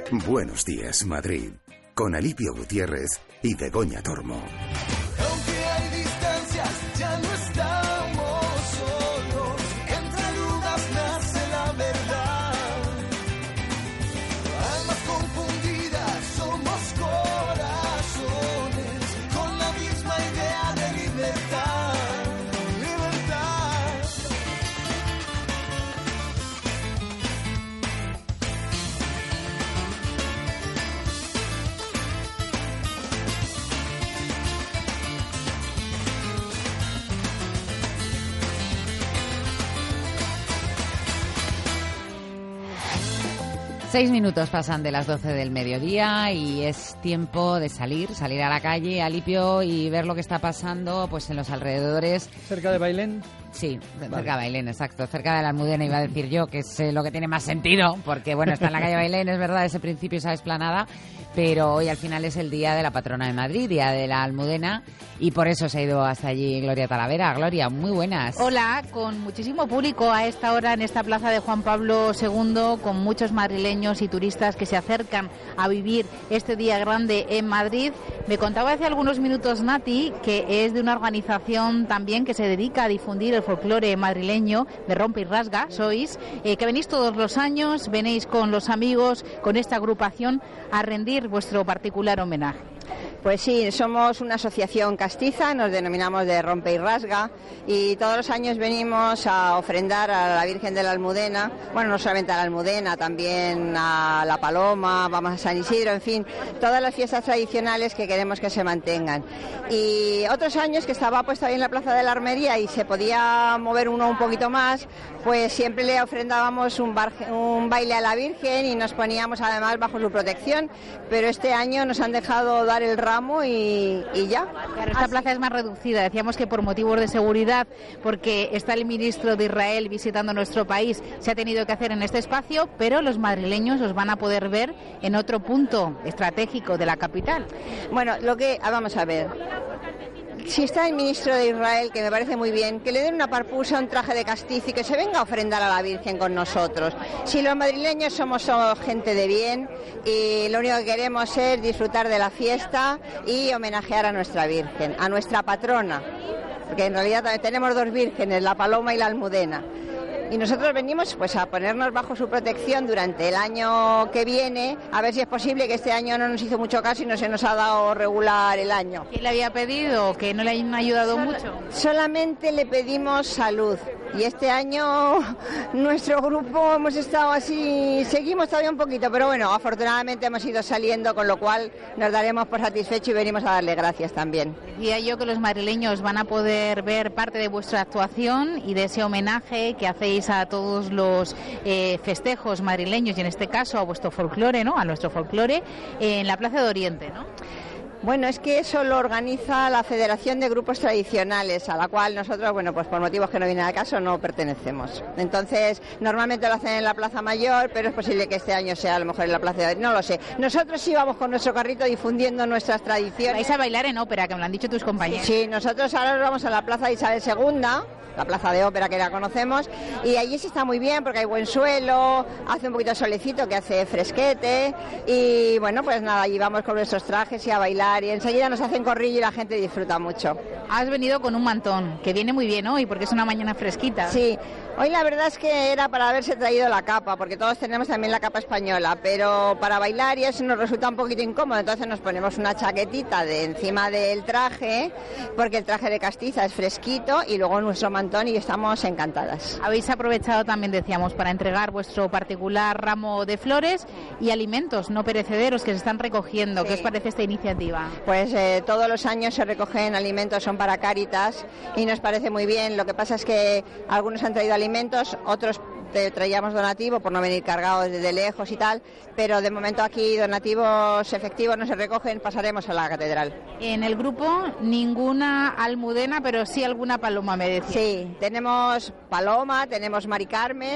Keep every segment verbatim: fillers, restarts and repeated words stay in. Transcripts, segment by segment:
Buenos días, Madrid, con Alipio Gutiérrez y Begoña Tormo. Aunque hay distancias, ya no estamos solos. Entre dudas nace la verdad. Almas confundidas, somos corazones con la misma idea de libertad. Libertad. Seis minutos pasan de las doce del mediodía y es tiempo de salir, salir a la calle, Alipio, y ver lo que está pasando pues en los alrededores. ¿Cerca de Bailén? Sí, vale. cerca de Bailén, exacto. Cerca de la Almudena iba a decir yo, que es eh, lo que tiene más sentido, porque bueno, está en la calle Bailén, es verdad, ese principio, esa explanada, pero hoy al final es el día de la patrona de Madrid, día de la Almudena, y por eso se ha ido hasta allí Gloria Talavera. Gloria, muy buenas. Hola, con muchísimo público a esta hora en esta plaza de Juan Pablo segundo, con muchos madrileños y turistas que se acercan a vivir este día grande en Madrid. Me contaba hace algunos minutos Nati, que es de una organización también que se dedica a difundir el folclore madrileño, de Rompe y Rasga, sois, eh, que venís todos los años, venís con los amigos, con esta agrupación, a rendir vuestro particular homenaje. Pues sí, somos una asociación castiza, nos denominamos de Rompe y Rasga, y todos los años venimos a ofrendar a la Virgen de la Almudena, bueno, no solamente a la Almudena, también a la Paloma, vamos a San Isidro, en fin, todas las fiestas tradicionales que queremos que se mantengan. Y otros años que estaba puesto ahí en la Plaza de la Armería y se podía mover uno un poquito más, pues siempre le ofrendábamos un, bar, un baile a la Virgen y nos poníamos además bajo su protección, pero este año nos han dejado dar el ramo y, y ya. Claro, esta plaza es más reducida, decíamos que por motivos de seguridad, porque está el ministro de Israel visitando nuestro país, se ha tenido que hacer en este espacio, pero los madrileños os van a poder ver en otro punto estratégico de la capital. Bueno, lo que, vamos a ver. Si está el ministro de Israel, que me parece muy bien, que le den una parpusa, un traje de castizo y que se venga a ofrendar a la Virgen con nosotros. Si los madrileños somos, somos gente de bien y lo único que queremos es disfrutar de la fiesta y homenajear a nuestra Virgen, a nuestra patrona, porque en realidad también tenemos dos vírgenes, la Paloma y la Almudena. Y nosotros venimos pues a ponernos bajo su protección durante el año que viene, a ver si es posible, que este año no nos hizo mucho caso y no se nos ha dado regular el año. ¿Quién le había pedido que no le hayan ayudado Sol- mucho? Solamente le pedimos salud. Y este año nuestro grupo hemos estado así, seguimos todavía un poquito, pero bueno, afortunadamente hemos ido saliendo, con lo cual nos daremos por satisfechos y venimos a darle gracias también. Decía yo que los madrileños van a poder ver parte de vuestra actuación y de ese homenaje que hacéis a todos los eh, festejos madrileños y en este caso a vuestro folclore, ¿no? A nuestro folclore eh, en la Plaza de Oriente, ¿no? Bueno, es que eso lo organiza la Federación de Grupos Tradicionales, a la cual nosotros, bueno, pues por motivos que no vienen al caso, no pertenecemos. Entonces, normalmente lo hacen en la Plaza Mayor, pero es posible que este año sea a lo mejor en la Plaza de... No lo sé. Nosotros sí vamos con nuestro carrito difundiendo nuestras tradiciones. Vais a bailar en ópera, que me lo han dicho tus compañeros. Sí, nosotros ahora nos vamos a la Plaza de Isabel segunda, la plaza de ópera que la conocemos, y allí sí está muy bien porque hay buen suelo, hace un poquito de solecito que hace fresquete, y bueno, pues nada, allí vamos con nuestros trajes y a bailar, y enseguida nos hacen corrillo y la gente disfruta mucho. Has venido con un mantón, que viene muy bien hoy porque es una mañana fresquita. Sí, hoy la verdad es que era para haberse traído la capa, porque todos tenemos también la capa española, pero para bailar y eso nos resulta un poquito incómodo, entonces nos ponemos una chaquetita de encima del traje, porque el traje de castiza es fresquito, y luego nuestro mantón, y estamos encantadas. Habéis aprovechado también, decíamos, para entregar vuestro particular ramo de flores y alimentos no perecederos que se están recogiendo. Sí. ¿Qué os parece esta iniciativa? Pues eh, todos los años se recogen alimentos, son para Cáritas, y nos parece muy bien. Lo que pasa es que algunos han traído alimentos, otros te traíamos donativo por no venir cargados desde lejos y tal, pero de momento aquí donativos efectivos no se recogen, pasaremos a la catedral. En el grupo ninguna almudena, pero sí alguna paloma, me decía. Sí, tenemos Paloma, tenemos Mari Carmen,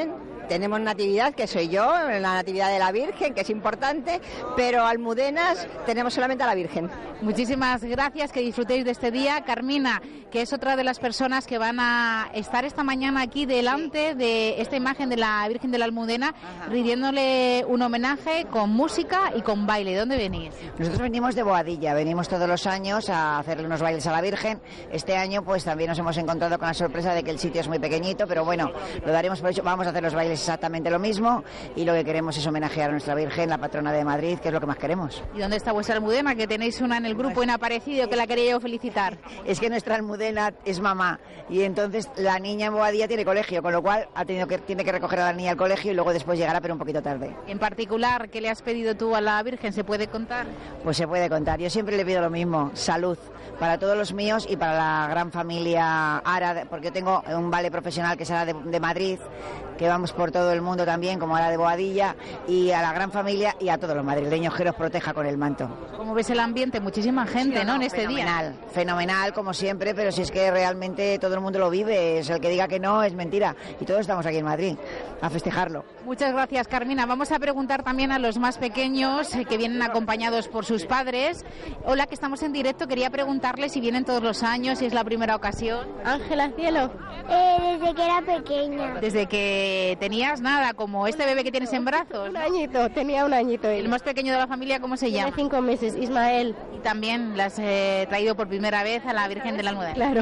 tenemos natividad, que soy yo, la natividad de la Virgen, que es importante, pero almudenas tenemos solamente a la Virgen. Muchísimas gracias, que disfrutéis de este día. Carmina, que es otra de las personas que van a estar esta mañana aquí delante de esta imagen de la Virgen de la Almudena, Ajá. rindiéndole un homenaje con música y con baile. ¿De dónde venís? Nosotros venimos de Boadilla, venimos todos los años a hacerle unos bailes a la Virgen. Este año pues también nos hemos encontrado con la sorpresa de que el sitio es muy pequeñito, pero bueno, lo daremos por hecho. Vamos a hacer los bailes exactamente lo mismo y lo que queremos es homenajear a nuestra Virgen, la patrona de Madrid, que es lo que más queremos. ¿Y dónde está vuestra Almudena? Que tenéis una en el grupo inaparecido, que la quería yo felicitar. Es que nuestra Almudena es mamá y entonces la niña en Boadilla tiene colegio, con lo cual ha tenido que, tiene que recoger a la niña al colegio y luego después llegará, pero un poquito tarde. En particular, ¿qué le has pedido tú a la Virgen? ¿Se puede contar? Pues se puede contar. Yo siempre le pido lo mismo, salud para todos los míos y para la gran familia Ara, porque yo tengo un vale profesional que será de, de Madrid, que vamos por todo el mundo también, como Ara de Boadilla, y a la gran familia y a todos los madrileños, que los proteja con el manto. ¿Cómo ves el ambiente? Muchísima gente, sí, ¿no? En este fenomenal, día. Fenomenal, como siempre, pero si es que realmente todo el mundo lo vive, es el que diga que no es mentira, y todos estamos aquí en Madrid a festejarlo. Muchas gracias, Carmina. Vamos a preguntar también a los más pequeños, eh, que vienen acompañados por sus padres. Hola, que estamos en directo, quería preguntarles si vienen todos los años, si es la primera ocasión. Ángela, cielo. Eh, desde que era pequeña. Desde que tenías nada, como este bebé que tienes en brazos. Un añito, tenía un añito. Él. El más pequeño de la familia, ¿cómo se llama? Tiene cinco meses, Ismael. Y también la has eh, traído por primera vez a la Virgen de la Almudena. Claro.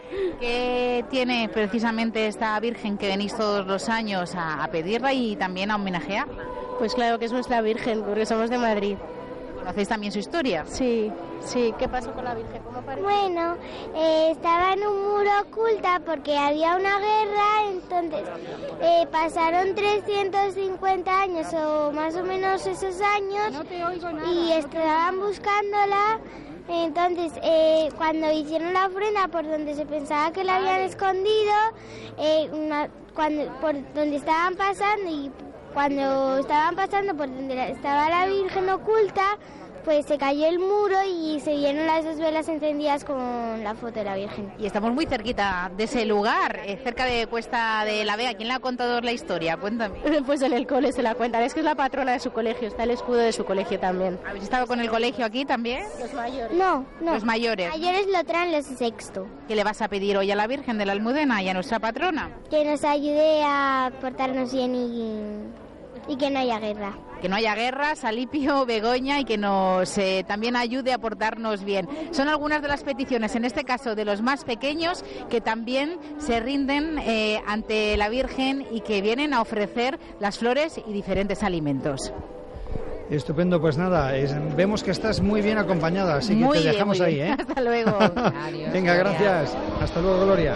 ¿Qué tiene precisamente esta Virgen que venís todos los años a, a pedirla y también a homenajearla? Pues claro que es nuestra Virgen, porque somos de Madrid. ¿Conocéis también su historia? Sí, sí. ¿Qué pasó con la Virgen? ¿Cómo apareció? Bueno, eh, estaba en un muro oculta porque había una guerra, entonces eh, pasaron trescientos cincuenta años o más o menos esos años. No te oigo nada. Y estaban buscándola. Entonces, eh, cuando hicieron la ofrenda por donde se pensaba que la habían escondido, eh, una, cuando, por donde estaban pasando y cuando estaban pasando por donde la, estaba la Virgen oculta, pues se cayó el muro y se vieron las dos velas encendidas con la foto de la Virgen. Y estamos muy cerquita de ese lugar, eh, cerca de Cuesta de la Vega. ¿Quién le ha contado la historia? Cuéntame. Pues en el cole se la cuentan. Es que es la patrona de su colegio, está el escudo de su colegio también. ¿Habéis estado con el colegio aquí también? Los mayores. No, no. Los mayores. Mayores lo traen los de sexto. ¿Qué le vas a pedir hoy a la Virgen de la Almudena y a nuestra patrona? Que nos ayude a portarnos bien y, y que no haya guerra. Que no haya guerras, Alipio, Begoña, y que nos eh, también ayude a portarnos bien. Son algunas de las peticiones, en este caso de los más pequeños, que también se rinden eh, ante la Virgen y que vienen a ofrecer las flores y diferentes alimentos. Estupendo, pues nada, es, vemos que estás muy bien acompañada, así que muy te bien, dejamos muy ahí, bien. ¿eh? Hasta luego. Adiós, Venga, Gloria. gracias. Hasta luego, Gloria.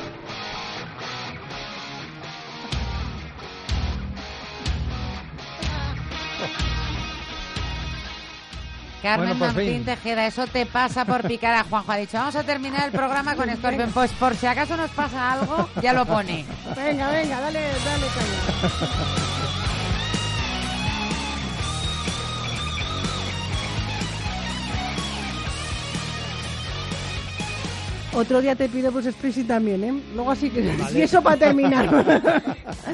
Carmen Bueno, por Martín fin. Tejeda, eso te pasa por picar a Juanjo. Ha dicho, vamos a terminar el programa con Scorpion. Pues por si acaso nos pasa algo, ya lo pone. Venga, venga, dale, dale caña. Otro día te pido pues Springsteen también, ¿eh? Luego así que... Vale. Y eso para terminar.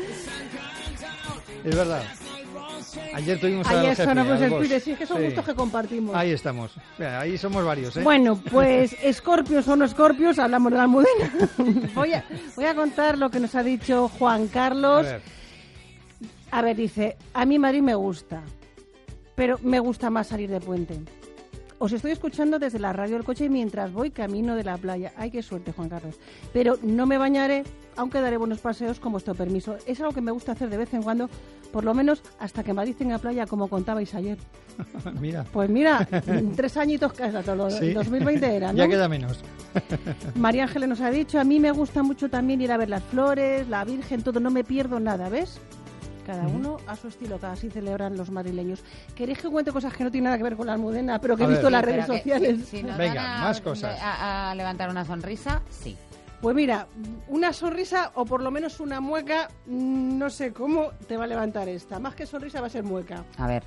Es verdad. Ayer tuvimos a Ayer al jefe, sonamos al el boss. Springsteen, sí, es que son Sí. gustos que compartimos. Ahí estamos. Mira, ahí somos varios, ¿eh? Bueno, pues escorpios o no escorpios, hablamos de la Almudena. voy, a, voy a contar lo que nos ha dicho Juan A Carlos. ver. A ver, dice, a mí Madrid me gusta, pero me gusta más salir de puente. Os estoy escuchando desde la radio del coche mientras voy camino de la playa. Ay, qué suerte, Juan Carlos. Pero no me bañaré, aunque daré buenos paseos con vuestro permiso. Es algo que me gusta hacer de vez en cuando, por lo menos hasta que Madrid tenga playa, como contabais ayer. Mira. Pues mira, tres añitos que hasta lo Sí. dos mil veinte era, ¿no? Ya queda menos. María Ángeles nos ha dicho, a mí me gusta mucho también ir a ver las flores, la Virgen, todo, no me pierdo nada, ¿ves? Cada uno a su estilo, cada así celebran los madrileños. ¿Queréis que cuente cosas que no tienen nada que ver con la Almudena, pero que A he visto en ver. las Sí, redes pero que sociales? si- si nos Venga, van a- más cosas. A, a levantar una sonrisa, sí. Pues mira, una sonrisa o por lo menos una mueca, mm, no sé cómo te va a levantar esta. Más que sonrisa va a ser mueca. A ver.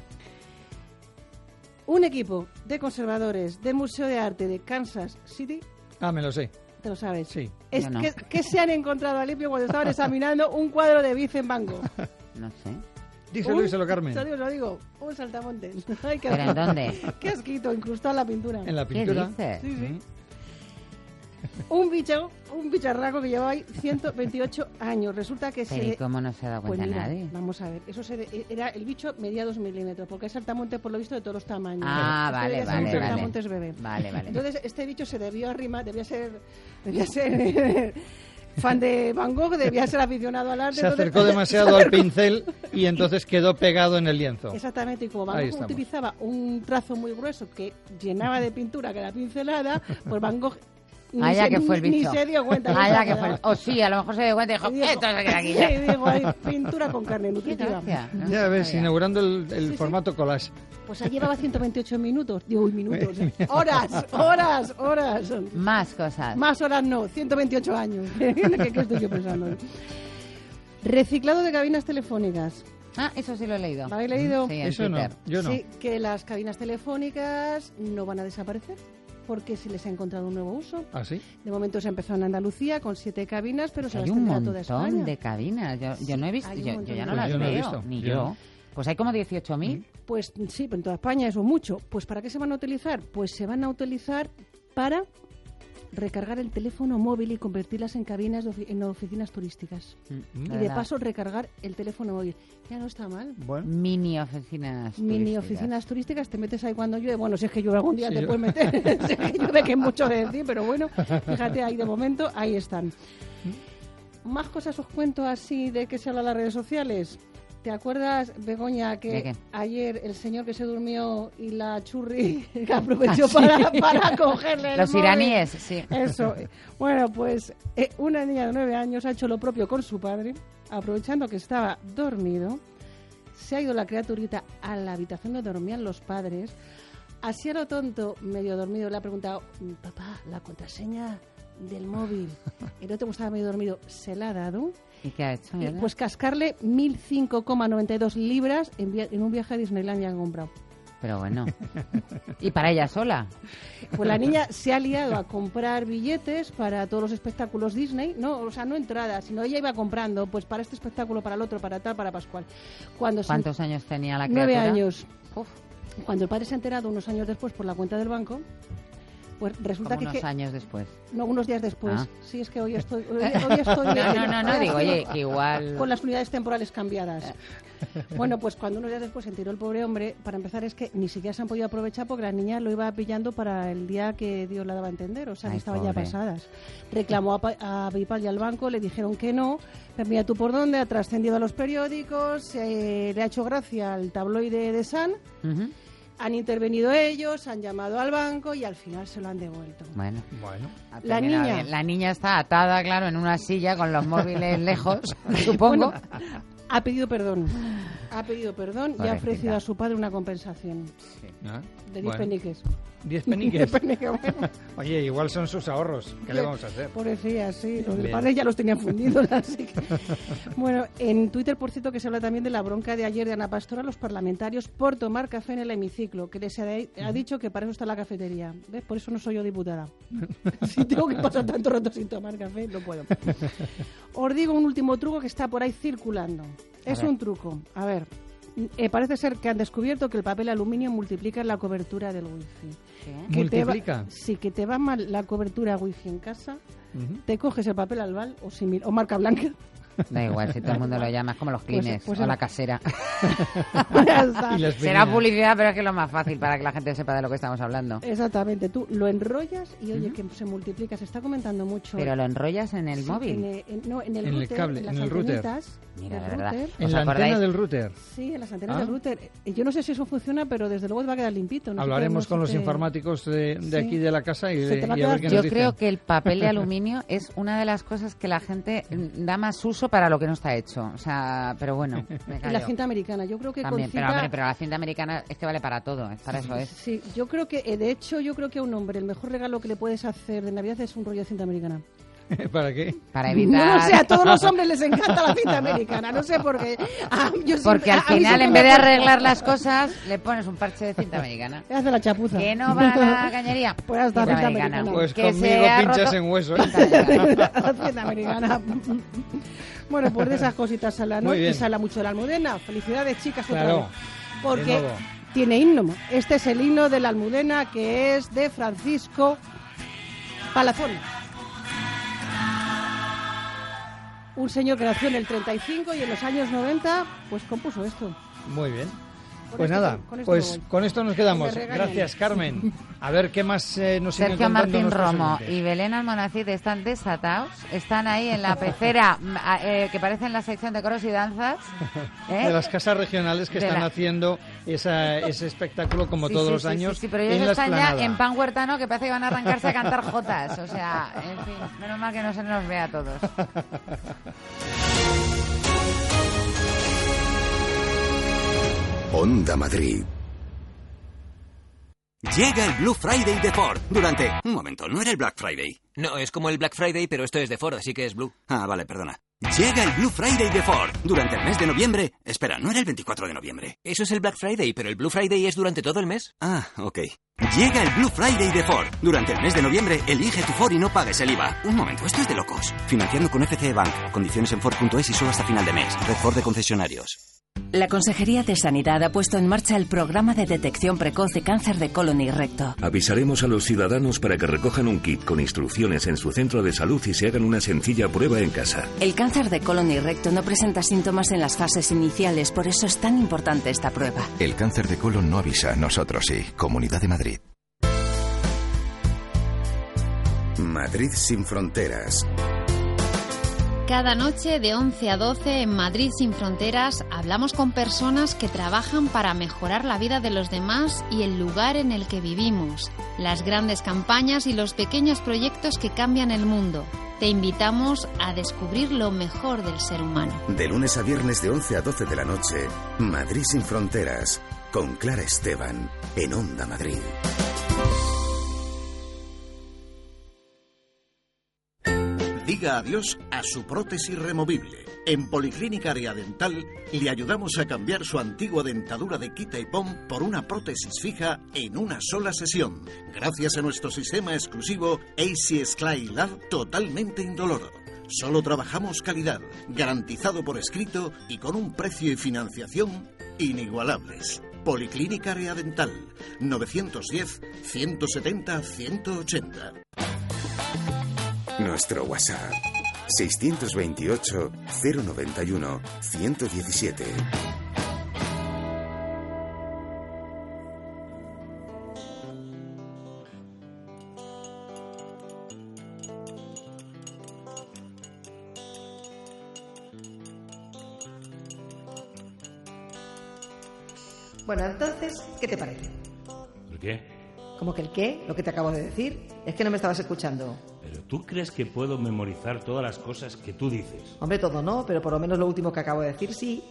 Un equipo de conservadores del Museo de Arte de Kansas City Ah, me lo sé. ¿Te lo sabes? Sí. Es Yo no. que, ¿Qué se han encontrado, Alipio, cuando estaban examinando un cuadro de Vincent Van Gogh? No sé. Díselo, Un- díselo, Carmen. Te lo digo, te lo digo. Un saltamontes. Ay, qué ¿Pero en asquito. dónde? Qué asquito, incrustado en la pintura. En la ¿Qué pintura. dices? Sí, sí. Un bicho, un bicharraco que llevaba ahí ciento veintiocho años. Resulta que Pero ¿y se... cómo no se ha dado Pues cuenta mira, nadie? vamos a ver. Eso se de- era el bicho medía dos milímetros, porque es saltamontes por lo visto de todos los tamaños. Ah, Este vale, debía ser vale, un vale. saltamontes bebé. Vale, vale. Entonces este bicho se debió arrimar, debía ser, debía ser fan de Van Gogh, debía ser aficionado al arte. Se entonces- acercó demasiado al pincel y entonces quedó pegado en el lienzo. Exactamente, y como Van Ahí Gogh estamos. utilizaba un trazo muy grueso que llenaba de pintura que la pincelada, pues Van Gogh ni, Ah, ya se, que fue el ni- ni bicho. se dio cuenta. Ah, se ya ha que fue el... quedado. O sí, a lo mejor se dio cuenta y dijo, Y dijo- esto se queda aquí Sí, ya. digo, ahí, pintura con carne Qué nutritiva. gracia. No Ya ves, sabía. inaugurando el, el Sí, sí. formato collage. Pues ahí llevaba ciento veintiocho minutos. Digo, uy, minutos. Horas, horas, horas. Más cosas. Más horas no, ciento veintiocho años. ¿Qué, qué estoy yo pensando? Reciclado de cabinas telefónicas. Ah, eso sí lo he leído. ¿Lo habéis leído? Sí, en Eso no, Twitter. yo no. Sí, que las cabinas telefónicas no van a desaparecer porque se les ha encontrado un nuevo uso. ¿Ah, sí? De momento se empezó en Andalucía con siete cabinas, pero se Hay las un tendrá toda España. montón de cabinas. Yo, yo Sí, no he visto, hay un yo, montón yo ya de no Pues las yo no he veo, visto, ni yo yo. no. Pues hay como dieciocho mil. Pues sí, pero en toda España eso es mucho. Pues ¿para qué se van a utilizar? Pues se van a utilizar para recargar el teléfono móvil y convertirlas en cabinas de ofi- en oficinas turísticas. Mm, Y de verdad. paso recargar el teléfono móvil. Ya no está mal. Bueno. Mini oficinas Mini turísticas. oficinas turísticas, te metes ahí cuando llueve. Bueno, si es que llueve algún día Sí, te yo- puedes meter. Si es que llueve, que es mucho de decir, pero bueno, fíjate ahí de momento, ahí están. Más cosas os cuento así de que se habla en las redes sociales. ¿Te acuerdas, Begoña, ¿De que qué? ayer el señor que se durmió y la churri que aprovechó Ah, sí. para, para cogerle el Los móvil? iraníes, sí. Eso. Bueno, pues eh, una niña de nueve años ha hecho lo propio con su padre, aprovechando que estaba dormido. Se ha ido la criaturita a la habitación donde dormían los padres. Así a lo tonto, medio dormido, le ha preguntado, papá, la contraseña del móvil. ¿Y no te gustaba medio dormido? Se la ha dado. ¿Y qué ha hecho? Y, Yolanda? pues cascarle mil cinco coma noventa y dos libras en, via- en un viaje a Disneylandia que han comprado. Pero bueno. ¿Y para ella sola? Pues la niña se ha liado a comprar billetes para todos los espectáculos Disney, no, o sea, no entradas, sino ella iba comprando, pues para este espectáculo, para el otro, para tal, para Pascual. Cuando se- ¿Cuántos años tenía la criatura? Nueve años. Uf, Cuando el padre se ha enterado unos años después por la cuenta del banco, pues resulta como que, unos que- años después. no, unos días después. Ah. Sí, es que hoy estoy, hoy, hoy estoy No, no, no, no, digo, oye, que igual... con las unidades temporales cambiadas. Bueno, pues cuando unos días después se enteró el pobre hombre, para empezar es que ni siquiera se han podido aprovechar porque la niña lo iba pillando para el día que Dios la daba a entender, o sea, que Ay, estaban ya pobre. pasadas. Reclamó a, Pa- a PayPal y al banco, le dijeron que no, pero mira tú por dónde, ha trascendido a los periódicos, se le ha hecho gracia al tabloide de Sun, Ujú. han intervenido ellos, han llamado al banco y al final se lo han devuelto. Bueno. Bueno. ha La terminado niña. bien. La niña está atada, claro, en una silla con los móviles lejos, supongo. Bueno, ha pedido perdón. Ha pedido perdón y ha Pobrecita. ofrecido a su padre una compensación Ah, de diez bueno. peniques. Diez peniques. Diez peniques, bueno. Oye, igual son sus ahorros. ¿Qué le vamos a hacer? Pobrecilla, sí. Los del Bien. padre ya los tenían fundidos, así que... Bueno, en Twitter, por cierto, que se habla también de la bronca de ayer de Ana Pastor a los parlamentarios por tomar café en el hemiciclo, que les ha, ha dicho que para eso está la cafetería. ¿Ves? Por eso no soy yo diputada. Si tengo que pasar tanto rato sin tomar café, no puedo. Os digo un último truco que está por ahí circulando. A Es ver. un truco. A ver, eh, parece ser que han descubierto que el papel aluminio multiplica la cobertura del wifi. ¿Qué? Que te va- ¿Multiplica? sí, que te va mal la cobertura wifi en casa, Ujú. te coges el papel albal o, simil, o marca blanca. Da igual, si todo el mundo lo llama, es como los Pues- clines pues o el- la casera. Ya está. Y las Será venidas. publicidad, pero es que es lo más fácil para que la gente sepa de lo que estamos hablando. Exactamente, tú lo enrollas y oye, que se multiplica, se está comentando mucho. Pero lo enrollas en el Sí, móvil. En el, en- no, en el En el router, cable, en las en el router. antenitas Mira, del de verdad. router. En ¿Os la acordáis? antena del router. Sí, en las antenas Ah. del router. Eh, Yo no sé si eso funciona, pero desde luego te va a quedar limpito. No sé Hablaremos qué- con no los sé qué- informáticos de, de Sí. aquí de la casa y, Se de- te va a y a ver quedar- qué Yo nos dicen. creo que el papel de aluminio es una de las cosas que la gente mm, da más uso para lo que no está hecho. O sea, pero bueno, me Y callo. la cinta americana, yo creo que También, con pero, cinta... hombre, pero la cinta americana es que vale para todo, es para eso es. Sí, yo creo que, eh, de hecho, yo creo que a un hombre el mejor regalo que le puedes hacer de Navidad es un rollo de cinta americana. ¿Para qué? Para evitar... No sé, a todos los hombres les encanta la cinta americana, no sé por qué. Ah, yo siempre, Porque al a mí final, siempre en me vez de pone- arreglar las cosas, le pones un parche de cinta americana. Te hace la chapuza. Que no va a la cañería. Pues hasta Cinta cinta americana. americana. Pues Que conmigo se ha pinchas roto- en hueso, ¿eh? Cinta americana. Cinta americana. Bueno, pues de esas cositas se habla, ¿no? Muy bien. Y se habla mucho de la Almudena. Felicidades, chicas, otra Claro, vez. Porque de nuevo. tiene himno. Este es el himno de la Almudena, que es de Francisco Palazón. Un señor que nació en el treinta y cinco y en los años noventa pues compuso esto. Muy bien. Con Pues esto- nada, con esto pues me voy. con esto nos quedamos. Que me regañen. Gracias, Carmen. A ver qué más eh, nos siguen Sergio contando Martín nuestros Romo oyentes. y Belén Almonacid están desatados, están ahí en la pecera m- a- eh, que parece en la sección de coros y danzas. ¿eh? De las casas regionales que De están la- haciendo esa, ese espectáculo como Sí, todos sí, los sí, años sí, sí, pero en ellos la están ya explanada. en pan huertano que parece que van a arrancarse a cantar jotas. O sea, en fin, menos mal que no se nos vea a todos. Onda Madrid. Llega el Blue Friday de Ford durante... Un momento, ¿no era el Black Friday? No, es como el Black Friday, pero esto es de Ford, así que es Blue. Ah, vale, perdona. Llega el Blue Friday de Ford durante el mes de noviembre. Espera, ¿no era el veinticuatro de noviembre? Eso es el Black Friday, pero el Blue Friday es durante todo el mes. Ah, ok. Llega el Blue Friday de Ford. Durante el mes de noviembre, elige tu Ford y no pagues el I V A. Un momento, esto es de locos. Financiando con F C E Bank. Condiciones en Ford punto es y solo hasta final de mes. Red Ford de concesionarios. La Consejería de Sanidad ha puesto en marcha el programa de detección precoz de cáncer de colon y recto. Avisaremos a los ciudadanos para que recojan un kit con instrucciones en su centro de salud y se hagan una sencilla prueba en casa. El cáncer de colon y recto no presenta síntomas en las fases iniciales, por eso es tan importante esta prueba. El cáncer de colon no avisa, nosotros sí. Comunidad de Madrid. Madrid sin fronteras. Cada noche de once a doce en Madrid sin fronteras hablamos con personas que trabajan para mejorar la vida de los demás y el lugar en el que vivimos, las grandes campañas y los pequeños proyectos que cambian el mundo. Te invitamos a descubrir lo mejor del ser humano. De lunes a viernes de once a doce de la noche, Madrid sin fronteras, con Clara Esteban, en Onda Madrid. Diga adiós a su prótesis removible. En Policlínica Área Dental le ayudamos a cambiar su antigua dentadura de quita y pon por una prótesis fija en una sola sesión, gracias a nuestro sistema exclusivo A C Sclay Lab totalmente indoloro. Solo trabajamos calidad, garantizado por escrito y con un precio y financiación inigualables. Policlínica Área Dental, novecientos diez, ciento setenta, ciento ochenta. Nuestro WhatsApp, seiscientos veintiocho, cero noventa y uno, ciento diecisiete. Bueno, entonces, ¿qué te parece? ¿El qué? ¿Cómo que el qué? Lo que te acabo de decir. Es que no me estabas escuchando. ¿Pero tú crees que puedo memorizar todas las cosas que tú dices? Hombre, todo no, pero por lo menos lo último que acabo de decir sí.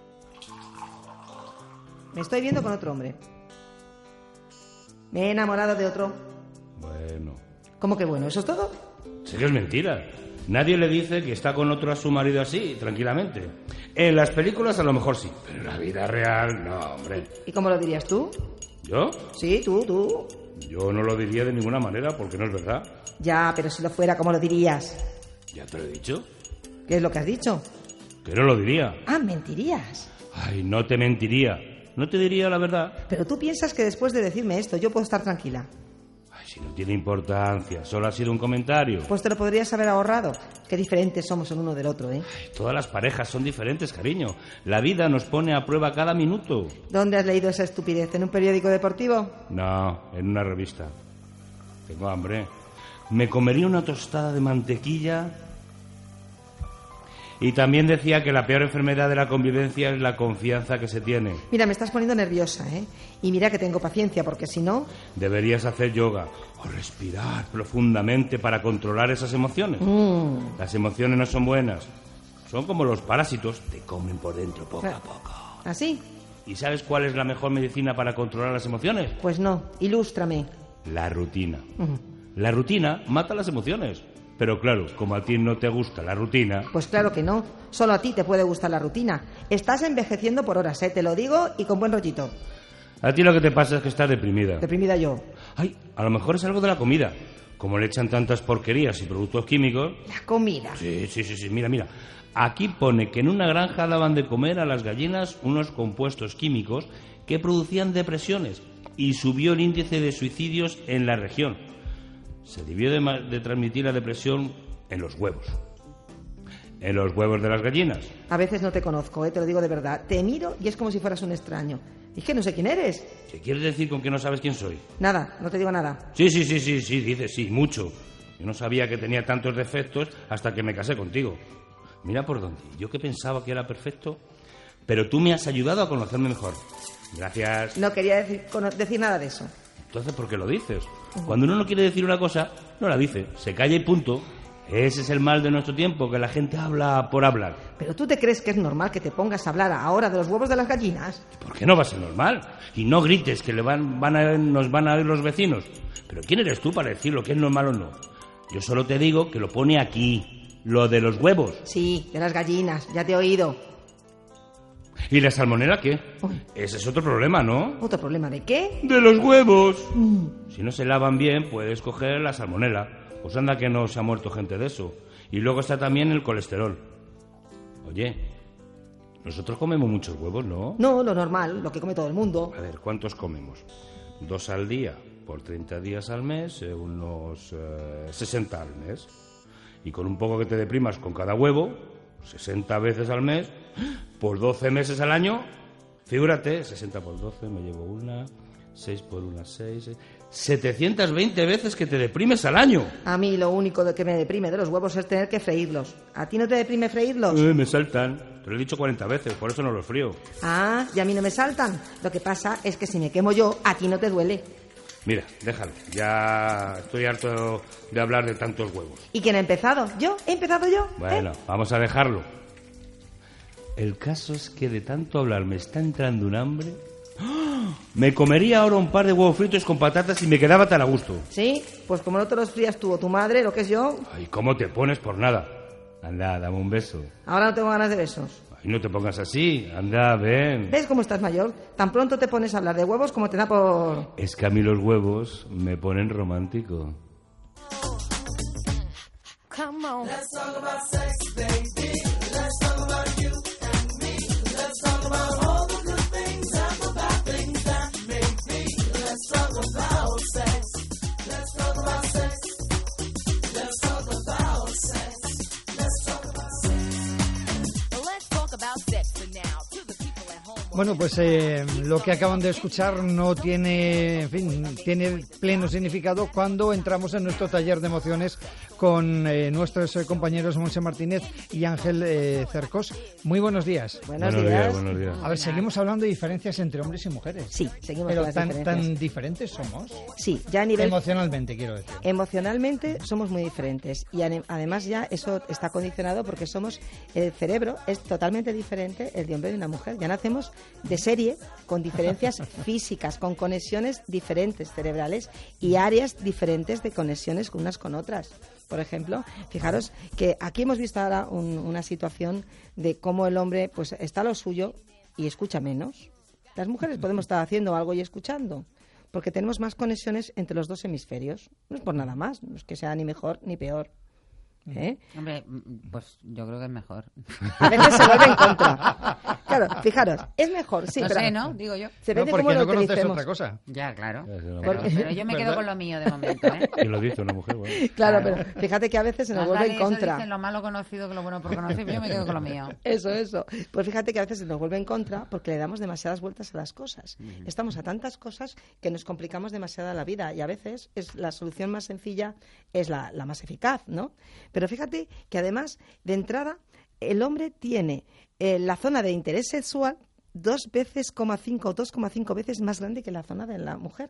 Me estoy viendo con otro hombre. Me he enamorado de otro. Bueno, ¿Cómo que bueno? ¿Eso es todo? sé que es mentira. Nadie le dice que está con otro a su marido así, tranquilamente. En las películas a lo mejor sí, pero en la vida real no, hombre. ¿Y cómo lo dirías tú? ¿Yo? Sí, tú, tú. Yo no lo diría de ninguna manera porque no es verdad. Ya, pero si lo fuera, ¿cómo lo dirías? Ya te lo he dicho. ¿Qué es lo que has dicho? Que no lo diría. Ah, mentirías. Ay, no te mentiría. No te diría la verdad. Pero tú piensas que después de decirme esto yo puedo estar tranquila. Ay, si no tiene importancia, solo ha sido un comentario. Pues te lo podrías haber ahorrado. Qué diferentes somos el uno del otro, ¿eh? Ay, todas las parejas son diferentes, cariño. La vida nos pone a prueba cada minuto. ¿Dónde has leído esa estupidez? ¿En un periódico deportivo? No, en una revista. Tengo hambre. Me comería una tostada de mantequilla. Y también decía que la peor enfermedad de la convivencia es la confianza que se tiene. Mira, me estás poniendo nerviosa, ¿eh? Y mira que tengo paciencia, porque si no... Deberías hacer yoga o respirar profundamente para controlar esas emociones. Mm. Las emociones no son buenas. Son como los parásitos, te comen por dentro poco a poco. ¿Así? ¿Y sabes cuál es la mejor medicina para controlar las emociones? Pues no, ilústrame. La rutina. Ujú. La rutina mata las emociones. Pero claro, como a ti no te gusta la rutina... Pues claro que no. Solo a ti te puede gustar la rutina. Estás envejeciendo por horas, ¿eh? Te lo digo y con buen rollito. A ti lo que te pasa es que estás deprimida. Deprimida yo. Ay, a lo mejor es algo de la comida. Como le echan tantas porquerías y productos químicos... La comida. Sí, sí, sí, sí. Mira, mira. Aquí pone que en una granja daban de comer a las gallinas unos compuestos químicos que producían depresiones y subió el índice de suicidios en la región. Se debió de, de transmitir la depresión en los huevos. En los huevos de las gallinas. A veces no te conozco, ¿eh? Te lo digo de verdad. Te miro y es como si fueras un extraño. Y es que no sé quién eres. ¿Qué quieres decir con que no sabes quién soy? Nada, no te digo nada. Sí, sí, sí, sí, sí, dices sí, mucho. Yo no sabía que tenía tantos defectos hasta que me casé contigo. Mira por dónde. Yo que pensaba que era perfecto, pero tú me has ayudado a conocerme mejor. Gracias. No quería decir, decir nada de eso. Entonces, ¿por qué lo dices? Cuando uno no quiere decir una cosa, no la dice. Se calla y punto. Ese es el mal de nuestro tiempo, que la gente habla por hablar. ¿Pero tú te crees que es normal que te pongas a hablar ahora de los huevos de las gallinas? ¿Por qué no va a ser normal? Y no grites, que le van, van a, nos van a oír los vecinos. ¿Pero quién eres tú para decir lo que es normal o no? Yo solo te digo que lo pone aquí, lo de los huevos. Sí, de las gallinas, ya te he oído. ¿Y la salmonela qué? Uy. Ese es otro problema, ¿no? ¿Otro problema de qué? De los huevos. Mm. Si no se lavan bien, puedes coger la salmonela. Pues anda que no se ha muerto gente de eso. Y luego está también el colesterol. Oye, nosotros comemos muchos huevos, ¿no? No, lo normal, lo que come todo el mundo. A ver, ¿cuántos comemos? Dos al día, por treinta días al mes, eh, unos eh, sesenta al mes. Y con un poco que te deprimas con cada huevo, sesenta veces al mes, por doce meses al año, figúrate, sesenta por doce, me llevo una, seis por una, seis... setecientas veinte veces que te deprimes al año. A mí lo único que me deprime de los huevos es tener que freírlos. ¿A ti no te deprime freírlos? Eh, me saltan. Te lo he dicho cuarenta veces, por eso no los frío. Ah, y a mí no me saltan. Lo que pasa es que si me quemo yo, a ti no te duele. Mira, déjalo. Ya estoy harto de hablar de tantos huevos. ¿Y quién ha empezado? ¿Yo? ¿He empezado yo? Bueno, ¿Eh? Vamos a dejarlo. El caso es que de tanto hablar me está entrando un hambre... Me comería ahora un par de huevos fritos con patatas y me quedaba tan a gusto. ¿Sí? Pues como no te los frías tú o tu madre, lo que es yo... Ay, ¿cómo te pones por nada? Anda, dame un beso. Ahora no tengo ganas de besos. Ay, no te pongas así. Anda, ven. ¿Ves cómo estás mayor? Tan pronto te pones a hablar de huevos como te da por... Es que a mí los huevos me ponen romántico. Come on. Let's talk about sex, baby. Let's talk about you and me. Let's talk about all the good things and the bad things that make me. Let's talk about sex. Let's talk about sex. Let's talk about sex. Let's talk about sex. Let's talk about sex for now. To the people at home. Bueno, pues eh, lo que acaban de escuchar no tiene, en fin, tiene pleno significado cuando entramos en nuestro taller de emociones con eh, nuestros eh, compañeros Monse Martínez y Ángel eh, Cercos. Muy buenos días. Buenos, buenos días. días. Buenos días. A ver, seguimos hablando de diferencias entre hombres y mujeres. Sí, seguimos Pero con las tan, diferencias. tan diferentes somos. Sí, ya a nivel... Emocionalmente, quiero decir. Emocionalmente somos muy diferentes y además ya eso está condicionado porque somos, el cerebro es totalmente diferente el de hombre y de una mujer. Ya nacemos de serie con diferencias físicas, con conexiones diferentes cerebrales y áreas diferentes de conexiones unas con otras. Por ejemplo, fijaros que aquí hemos visto ahora un, una situación de cómo el hombre pues está a lo suyo y escucha menos. Las mujeres podemos estar haciendo algo y escuchando, porque tenemos más conexiones entre los dos hemisferios. No es por nada más, no es que sea ni mejor ni peor. ¿Eh? Hombre, pues yo creo que es mejor. A veces se vuelve en contra. Claro, fijaros, es mejor, sí. No pero sé, ¿no? Digo yo. Se ve no, cómo porque lo no conoces utilicemos. otra cosa. Ya, claro. Pero, Porque- pero yo me quedo ¿Verdad? con lo mío de momento, ¿eh? ¿Quién lo dice? Una mujer, bueno. Claro, pero fíjate que a veces se nos Más vuelve vale en eso, contra. dicen, lo malo conocido que lo bueno por conocer, yo me quedo con lo mío. Eso, eso. Pues fíjate que a veces se nos vuelve en contra porque le damos demasiadas vueltas a las cosas. Estamos a tantas cosas que nos complicamos demasiado la vida y a veces es la solución más sencilla es la, la más eficaz, ¿no? Pero fíjate que además, de entrada, el hombre tiene eh, la zona de interés sexual dos veces, coma cinco, dos coma cinco veces más grande que la zona de la mujer.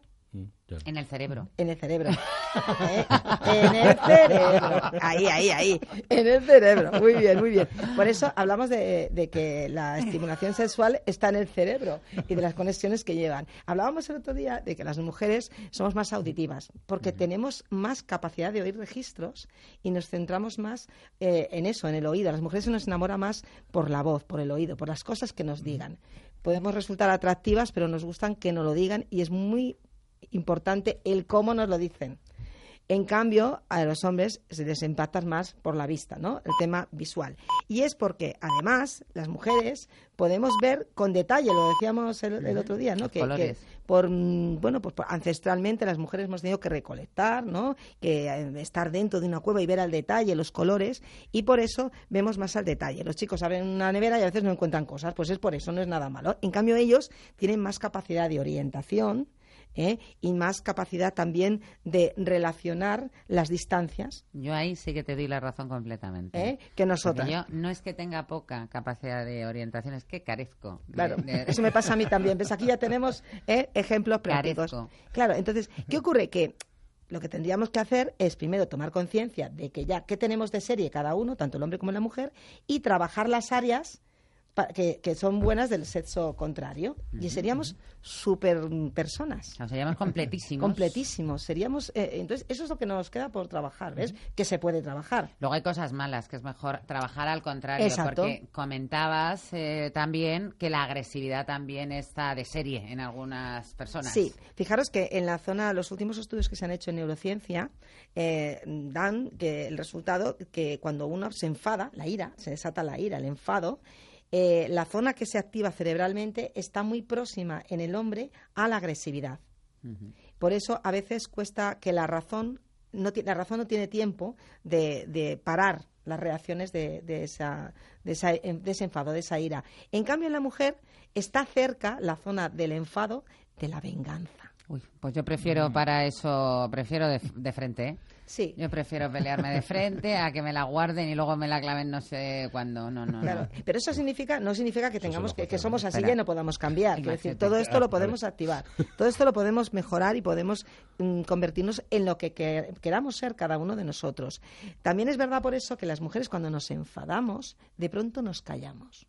En el cerebro. En el cerebro. ¿Eh? En el cerebro. Ahí, ahí, ahí. En el cerebro. Muy bien, muy bien. Por eso hablamos de, de que la estimulación sexual está en el cerebro y de las conexiones que llevan. Hablábamos el otro día de que las mujeres somos más auditivas porque tenemos más capacidad de oír registros y nos centramos más eh, en eso, en el oído. A las mujeres se nos enamora más por la voz, por el oído, por las cosas que nos digan. Podemos resultar atractivas, pero nos gustan que nos lo digan y es muy importante el cómo nos lo dicen. En cambio, a los hombres se les impacta más por la vista, ¿no? El tema visual. Y es porque, además, las mujeres podemos ver con detalle, lo decíamos el, el otro día, ¿no? Que, que por, bueno, pues por, ancestralmente las mujeres hemos tenido que recolectar, ¿no? Que eh, estar dentro de una cueva y ver al detalle los colores, y por eso vemos más al detalle. Los chicos abren una nevera y a veces no encuentran cosas, pues es por eso, no es nada malo. En cambio, ellos tienen más capacidad de orientación, ¿eh? Y más capacidad también de relacionar las distancias. Yo ahí sí que te doy la razón completamente. ¿Eh? Que nosotras. Porque yo no es que tenga poca capacidad de orientación, es que carezco. Claro, de, de... eso me pasa a mí también. ¿Ves? Aquí ya tenemos ¿eh? ejemplos prácticos. Carezco. Claro, entonces, ¿qué ocurre? Que lo que tendríamos que hacer es primero tomar conciencia de que ya qué tenemos de serie cada uno, tanto el hombre como la mujer, y trabajar las áreas Que, que son buenas del sexo contrario. Y seríamos super personas. O seríamos completísimos. Completísimos. Seríamos, eh, entonces, eso es lo que nos queda por trabajar, ¿ves? Que se puede trabajar. Luego hay cosas malas, que es mejor trabajar al contrario. Exacto. Porque comentabas eh, también que la agresividad también está de serie en algunas personas. Sí. Fijaros que en la zona, los últimos estudios que se han hecho en neurociencia eh, dan que el resultado que cuando uno se enfada, la ira, se desata la ira, el enfado, Eh, la zona que se activa cerebralmente está muy próxima en el hombre a la agresividad. Uh-huh. Por eso a veces cuesta que la razón no t- la razón no tiene tiempo de, de parar las reacciones de, de, esa, de, esa, de ese enfado, de esa ira. En cambio, en la mujer está cerca la zona del enfado de la venganza. Uy, pues yo prefiero para eso, prefiero de, de frente, ¿eh? Sí. Yo prefiero pelearme de frente a que me la guarden y luego me la claven no sé cuándo. No, no, claro. no. Pero eso significa, no significa que tengamos que, que somos así Espera. y no podamos cambiar. Quiero decir, todo esto lo podemos activar. Todo esto lo podemos mejorar y podemos mm, convertirnos en lo que, que queramos ser cada uno de nosotros. También es verdad por eso que las mujeres cuando nos enfadamos, de pronto nos callamos.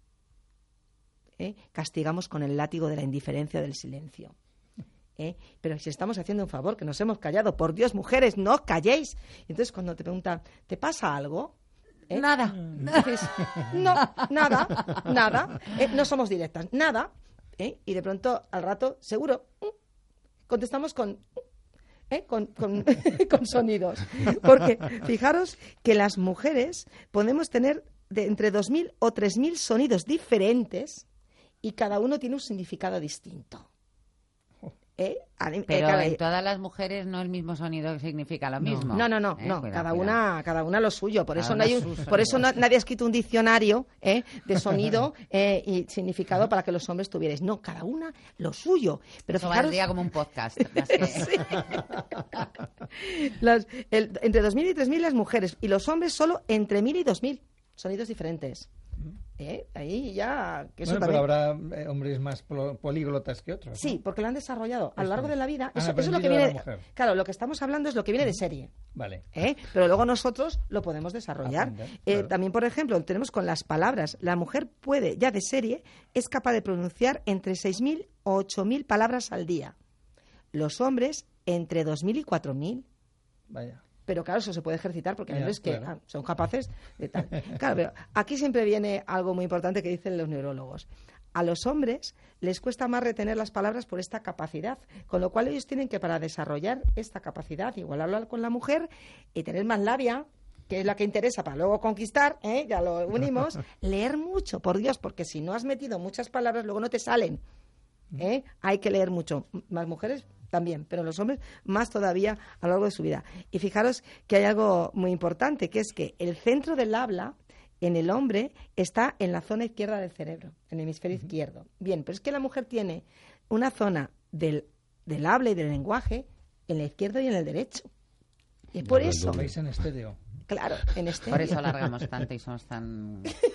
¿Eh? Castigamos con el látigo de la indiferencia del silencio. ¿Eh? Pero si estamos haciendo un favor, que nos hemos callado, por Dios, mujeres, no os calléis. Entonces, cuando te preguntan, ¿te pasa algo? ¿Eh? Nada. Dices, no, nada, nada. Eh, no somos directas, nada. ¿Eh? Y de pronto, al rato, seguro, contestamos con... ¿Eh? Con, con, con sonidos. Porque fijaros que las mujeres podemos tener de entre dos mil o tres mil sonidos diferentes y cada uno tiene un significado distinto. ¿Eh? Pero eh, en todas las mujeres no el mismo sonido significa lo mismo. No, no, no, ¿Eh? no. Cuidado, cada cuidado. una, cada una lo suyo. Por Cada eso no hay, una un- su por eso sonido. no- nadie ha escrito un diccionario ¿eh? de sonido eh, y significado para que los hombres tuvierais. No, cada una lo suyo. Pero Eso fijaros, valdría como un podcast. Las que- Sí. Las- el- entre dos mil y tres mil las mujeres y los hombres solo entre mil y dos mil sonidos diferentes. ¿Eh? Ahí ya que eso Bueno, pero también- habrá eh, hombres más polo- políglotas que otros, ¿no? Sí, porque lo han desarrollado a lo largo de la vida. Han Eso, eso es lo que aprendido de viene. la mujer. Claro, lo que estamos hablando es lo que viene de serie. Vale. ¿Eh? Pero luego nosotros lo podemos desarrollar. Aprender, Eh, claro. También, por ejemplo, tenemos con las palabras. La mujer puede, ya de serie, es capaz de pronunciar entre seis mil o ocho mil palabras al día. Los hombres, entre dos mil y cuatro mil. Vaya. Pero claro, eso se puede ejercitar porque hay Ya, hombres que claro. ah, son capaces de tal. Claro, pero aquí siempre viene algo muy importante que dicen los neurólogos. A los hombres les cuesta más retener las palabras por esta capacidad, con lo cual ellos tienen que, para desarrollar esta capacidad, igual hablar con la mujer y tener más labia, que es la que interesa para luego conquistar, ¿eh? Ya lo unimos, leer mucho, por Dios, porque si no has metido muchas palabras, luego no te salen. ¿Eh? Hay que leer mucho. Más mujeres también, pero los hombres más todavía a lo largo de su vida. Y fijaros que hay algo muy importante, que es que el centro del habla en el hombre está en la zona izquierda del cerebro, en el hemisferio izquierdo. Bien, pero es que la mujer tiene una zona del, del habla y del lenguaje en el izquierdo y en el derecho. Y es por eso. Lo veis en estéreo. Claro, en este. Por eso alargamos tanto y somos tan...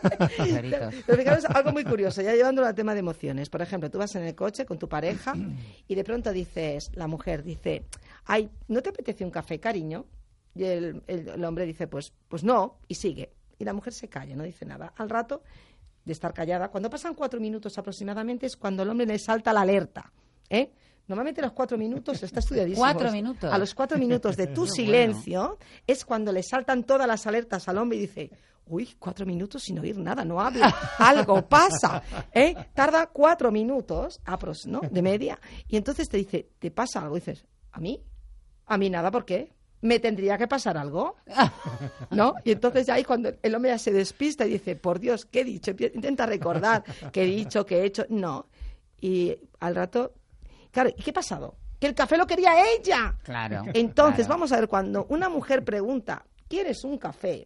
pero, pero fijaros, algo muy curioso, ya llevándolo al tema de emociones. Por ejemplo, tú vas en el coche con tu pareja y de pronto dices, la mujer dice, ay, ¿no te apetece un café, cariño? Y el, el, el hombre dice, pues, pues no, y sigue. Y la mujer se calla, no dice nada. Al rato de estar callada, cuando pasan cuatro minutos aproximadamente, es cuando el hombre le salta la alerta, ¿eh? Normalmente a los cuatro minutos, está estudiadísimo. ¿Cuatro minutos? A los cuatro minutos de tu Bueno. silencio es cuando le saltan todas las alertas al hombre y dice, uy, cuatro minutos sin oír nada, no habla, algo pasa, ¿eh? Tarda cuatro minutos, apros, ¿no? De media, y entonces te dice, ¿te pasa algo? Y dices, ¿a mí? ¿A mí nada? ¿Por qué? ¿Me tendría que pasar algo? ¿No? Y entonces ya ahí cuando el hombre ya se despista y dice, por Dios, ¿qué he dicho? Intenta recordar qué he dicho, qué he hecho. No. Y al rato, claro, ¿y qué ha pasado? Que el café lo quería ella. Claro. Entonces, claro. vamos a ver, cuando una mujer pregunta, ¿quieres un café?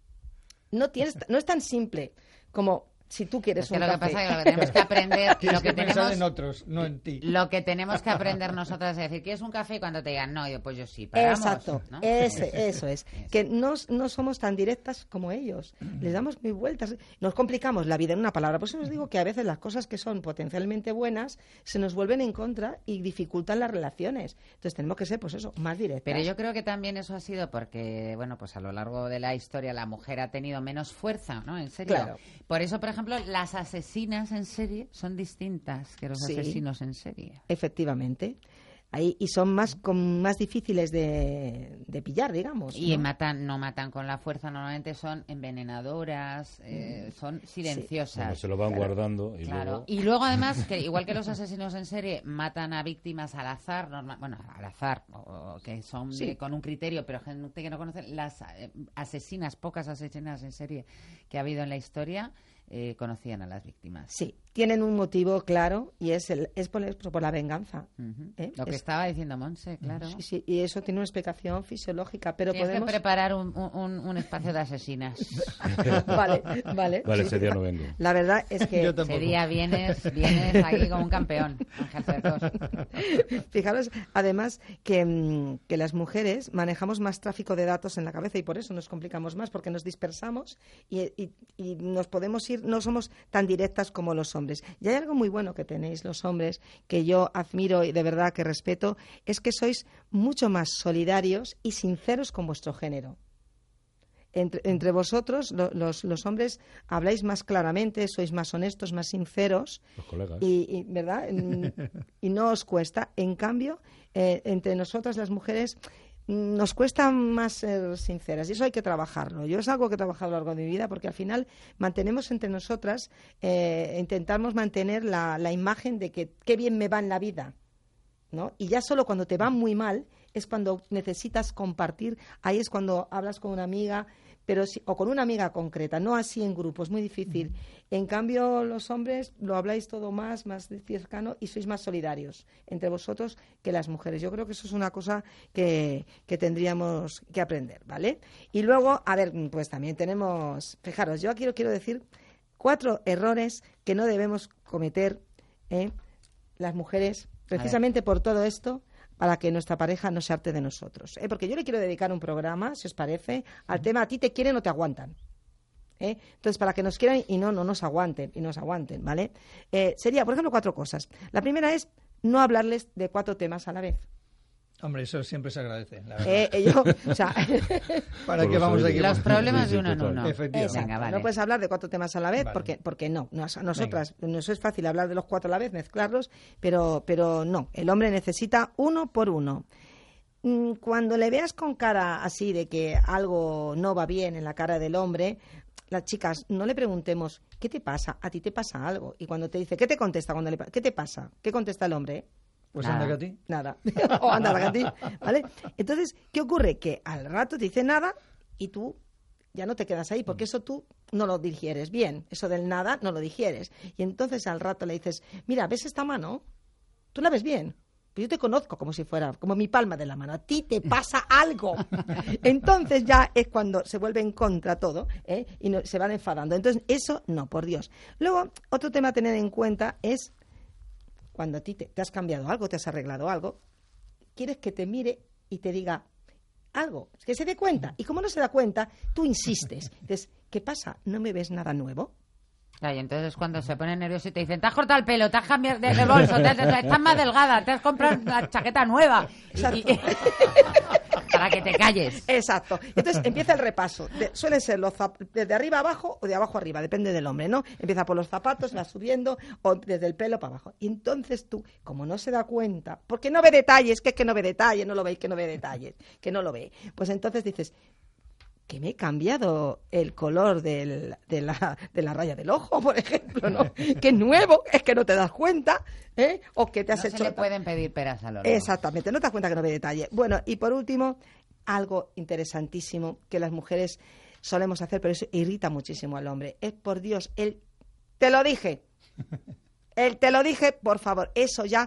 No, tienes, no es tan simple como si tú quieres Es que un lo que café. pasa es que lo que tenemos que aprender, Tienes lo que, que pensar tenemos, en otros, no en ti. Lo que tenemos que aprender nosotras es decir, ¿quieres un café? Y cuando te digan, no, yo pues yo sí, paramos. Exacto, ¿no? ese, eso es. Que no, no somos tan directas como ellos. Les damos mil vueltas. Nos complicamos la vida en una palabra. Por eso os digo que a veces las cosas que son potencialmente buenas se nos vuelven en contra y dificultan las relaciones. Entonces tenemos que ser, pues eso, más directas. Pero yo creo que también eso ha sido porque, bueno, pues a lo largo de la historia la mujer ha tenido menos fuerza, ¿no? En serio. Claro. Por eso, por ejemplo, las asesinas en serie son distintas que los Sí. asesinos en serie. Efectivamente. Ahí, y son más con más difíciles de, de pillar, digamos. Y ¿no? matan, no matan con la fuerza, normalmente son envenenadoras, eh, son silenciosas. Bueno, se lo van Claro. guardando y Claro. luego... Y luego además, que igual que los asesinos en serie matan a víctimas al azar, norma- bueno, al azar, o, o que son Sí. de- con un criterio, pero gente que no conoce, las eh, asesinas, pocas asesinas en serie que ha habido en la historia, eh, conocían a las víctimas. Sí, tienen un motivo claro y es el es por, por la venganza. Ujú. ¿eh? Lo que Es- estaba diciendo Monse, claro. Sí, sí, y eso tiene una explicación fisiológica, pero Tienes podemos... que preparar un, un- un espacio de asesinas. vale, vale. Vale, sí. ese día no vengo. La verdad es que... Ese día vienes, vienes aquí como un campeón, Ángel Cercos. Fijaros, además, que, mm, que las mujeres manejamos más tráfico de datos en la cabeza y por eso nos complicamos más, porque nos dispersamos y, y- y nos podemos ir, no somos tan directas como los hombres. Y hay algo muy bueno que tenéis los hombres, que yo admiro y de verdad que respeto, es que sois mucho más solidarios y sinceros con vuestro género. Entre, entre vosotros, lo- los, los hombres, habláis más claramente, sois más honestos, más sinceros. Los colegas. Y, y, ¿verdad? Mm, y no os cuesta. En cambio, eh, entre nosotras las mujeres mm, nos cuesta más ser sinceras y eso hay que trabajarlo. Yo es algo que he trabajado a lo largo de mi vida porque al final mantenemos entre nosotras, eh, intentamos mantener la, la imagen de que qué bien me va en la vida, ¿no? Y ya solo cuando te va muy mal es cuando necesitas compartir, ahí es cuando hablas con una amiga, pero si- o con una amiga concreta, no así en grupo, es muy difícil. En cambio, los hombres lo habláis todo más, más de cercano y sois más solidarios entre vosotros que las mujeres. Yo creo que eso es una cosa que, que tendríamos que aprender, ¿vale? Y luego, a ver, pues también tenemos, fijaros, yo aquí quiero decir cuatro errores que no debemos cometer, ¿eh? Las mujeres, precisamente por todo esto, para que nuestra pareja no se harte de nosotros. ¿eh? Porque yo le quiero dedicar un programa, si os parece, al tema a ti te quieren o te aguantan. ¿eh? Entonces, para que nos quieran y no, no nos aguanten, y nos aguanten, ¿vale? Eh, sería, por ejemplo, cuatro cosas. La primera es no hablarles de cuatro temas a la vez. Hombre, eso siempre se agradece, la verdad. Eh, eh, yo, o sea, ¿Para Por qué los vamos aquí? oídos. Los problemas Sí, de sí, uno en total. uno. Efectivamente. Venga, vale. no puedes hablar de cuatro temas a la vez Vale. porque, porque no. Nos- a nosotras nos es fácil hablar de los cuatro a la vez, mezclarlos, pero, pero no. El hombre necesita uno por uno. Mm, Cuando le veas con cara así de que algo no va bien en la cara del hombre, las chicas, no le preguntemos, ¿qué te pasa? ¿A ti te pasa algo? Y cuando te dice, ¿qué te contesta? Cuando le, pa- ¿qué te pasa? ¿Qué contesta el hombre? Pues Nada. anda que a ti. Nada. o anda a ti, ¿vale? Entonces, ¿qué ocurre? Que al rato te dice nada y tú ya no te quedas ahí, porque eso tú no lo digieres bien. Eso del nada no lo digieres. Y entonces al rato le dices, mira, ¿ves esta mano? ¿Tú la ves bien? Pues yo te conozco como si fuera, como mi palma de la mano. A ti te pasa algo. Entonces ya es cuando se vuelve en contra todo, ¿eh? Y no- se van enfadando. Entonces, eso no, por Dios. Luego, otro tema a tener en cuenta es cuando a ti te, te has cambiado algo, te has arreglado algo, quieres que te mire y te diga, algo, que se dé cuenta. Y como no se da cuenta, tú insistes. Dices, ¿qué pasa? ¿No me ves nada nuevo? Y entonces cuando se pone nervioso y te dicen, te has cortado el pelo, te has cambiado de, de bolso, te, te, estás más delgada, te has comprado una chaqueta nueva. Y, y, para que te calles. Exacto. Entonces empieza el repaso. De, suelen ser los zap- desde arriba abajo o de abajo arriba, depende del hombre, ¿no? Empieza por los zapatos, va subiendo, o desde el pelo para abajo. Y entonces tú, como no se da cuenta, porque no ve detalles, que es que no ve detalles, no lo veis que no ve detalles, que no lo ve. Pues entonces dices, que me he cambiado el color del, de, la, de la raya del ojo, por ejemplo, ¿no? Que es nuevo, es que no te das cuenta, ¿eh? O que te has no hecho... se le pueden pedir peras al horno. Exactamente, no te das cuenta que no ve detalle. Bueno, y por último, algo interesantísimo que las mujeres solemos hacer, pero eso irrita muchísimo al hombre, es, por Dios, el te lo dije, el te lo dije, por favor, eso ya...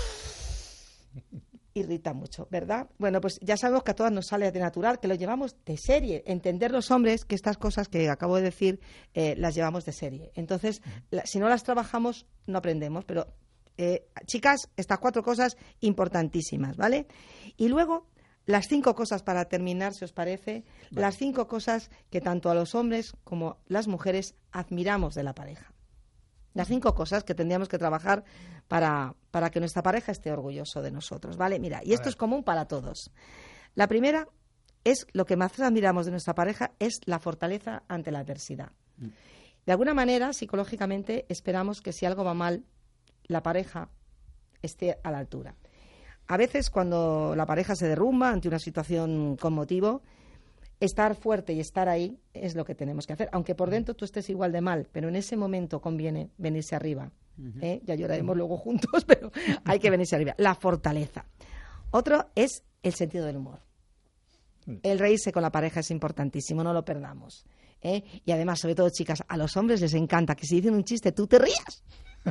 irrita mucho, ¿verdad? Bueno, pues ya sabemos que a todas nos sale de natural, que lo llevamos de serie. Entender los hombres que estas cosas que acabo de decir eh, las llevamos de serie. Entonces, la, si no las trabajamos, no aprendemos. Pero, eh, chicas, estas cuatro cosas importantísimas, ¿vale? Y luego, las cinco cosas para terminar, si os parece, vale. Las cinco cosas que tanto a los hombres como las mujeres admiramos de la pareja. Las cinco cosas que tendríamos que trabajar para, para que nuestra pareja esté orgulloso de nosotros, ¿vale? Mira, y esto es común para todos. La primera es, lo que más admiramos de nuestra pareja es la fortaleza ante la adversidad. De alguna manera, psicológicamente, esperamos que si algo va mal, la pareja esté a la altura. A veces, cuando la pareja se derrumba ante una situación con motivo, estar fuerte y estar ahí es lo que tenemos que hacer. Aunque por dentro tú estés igual de mal, pero en ese momento conviene venirse arriba. ¿eh? Ya lloraremos luego juntos, pero hay que venirse arriba. La fortaleza. Otro es el sentido del humor. El reírse con la pareja es importantísimo, no lo perdamos. ¿eh? Y además, sobre todo, chicas, a los hombres les encanta que si dicen un chiste, tú te rías.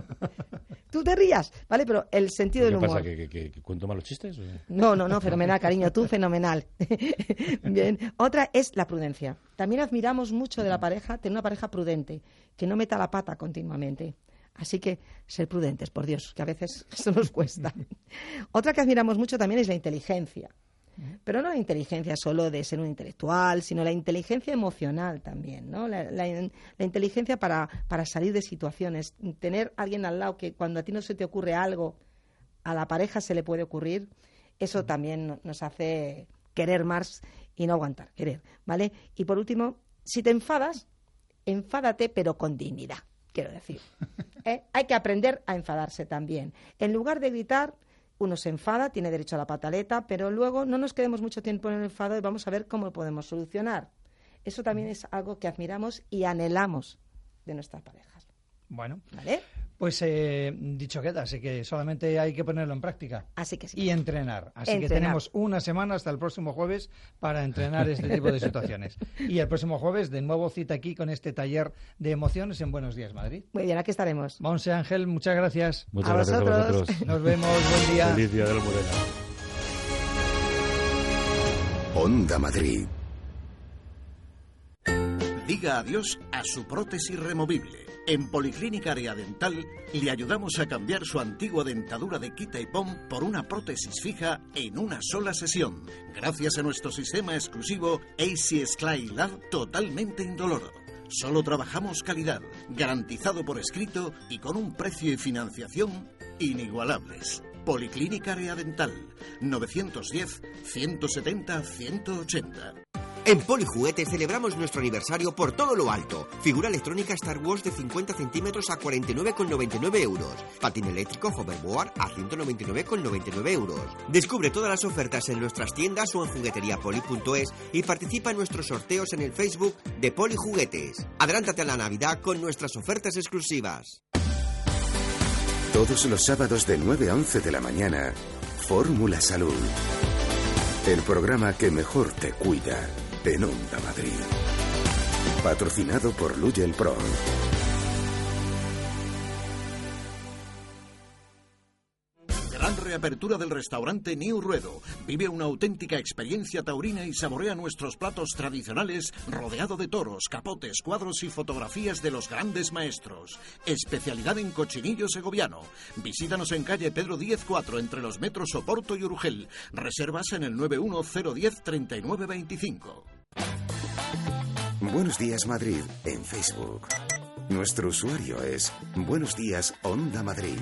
Tú te rías, ¿vale? Pero el sentido del humor. ¿Qué pasa? ¿Que, que, que, que cuento malos chistes? ¿O? No, no, no, fenomenal, cariño, tú fenomenal. Bien. Otra es la prudencia. También admiramos mucho de la pareja, tener una pareja prudente, que no meta la pata continuamente. Así que ser prudentes, por Dios, que a veces eso nos cuesta. Otra que admiramos mucho también es la inteligencia. Pero no la inteligencia solo de ser un intelectual, sino la inteligencia emocional también, ¿no? La, la, la inteligencia para, para salir de situaciones. Tener a alguien al lado que cuando a ti no se te ocurre algo, a la pareja se le puede ocurrir, eso también nos hace querer más y no aguantar, querer, ¿vale? Y por último, si te enfadas, enfádate pero con dignidad, quiero decir. ¿Eh? Hay que aprender a enfadarse también. En lugar de gritar, uno se enfada, tiene derecho a la pataleta, pero luego no nos quedemos mucho tiempo en el enfado y vamos a ver cómo lo podemos solucionar. Eso también es algo que admiramos y anhelamos de nuestras parejas. Bueno, ¿vale? Pues eh, dicho queda, así que solamente hay que ponerlo en práctica. Así que sí. Y entrenar. Así entrenar. que tenemos una semana hasta el próximo jueves para entrenar este tipo de situaciones. Y el próximo jueves, de nuevo cita aquí con este taller de emociones en Buenos Días, Madrid. Muy bien, aquí estaremos. Monse Ángel, muchas gracias. Muchas a gracias vosotros. a vosotros. Nos vemos, buen día. Feliz día de la Almudena. Onda Madrid. Diga adiós a su prótesis removible. En Policlínica Área Dental le ayudamos a cambiar su antigua dentadura de quita y pon por una prótesis fija en una sola sesión, gracias a nuestro sistema exclusivo A C Sclay Lab totalmente indoloro. Solo trabajamos calidad, garantizado por escrito y con un precio y financiación inigualables. Policlínica Área Dental, novecientos diez, ciento setenta, ciento ochenta. En Polijuguetes celebramos nuestro aniversario por todo lo alto. Figura electrónica Star Wars de cincuenta centímetros a cuarenta y nueve con noventa y nueve euros. Patín eléctrico Hoverboard a ciento noventa y nueve con noventa y nueve euros. Descubre todas las ofertas en nuestras tiendas o en jugueteriapoli punto es y participa en nuestros sorteos en el Facebook de Polijuguetes. Adelántate a la Navidad con nuestras ofertas exclusivas. Todos los sábados de nueve a once de la mañana, Fórmula Salud. El programa que mejor te cuida en Onda Madrid. Patrocinado por Lugel Pro. Gran reapertura del restaurante New Ruedo. Vive una auténtica experiencia taurina y saborea nuestros platos tradicionales rodeado de toros, capotes, cuadros y fotografías de los grandes maestros. Especialidad en cochinillo segoviano. Visítanos en calle Pedro Díez cuatro entre los metros Oporto y Urgel. Reservas en el nueve uno cero uno cero treinta y nueve veinticinco. Buenos Días Madrid en Facebook. Nuestro usuario es Buenos Días Onda Madrid.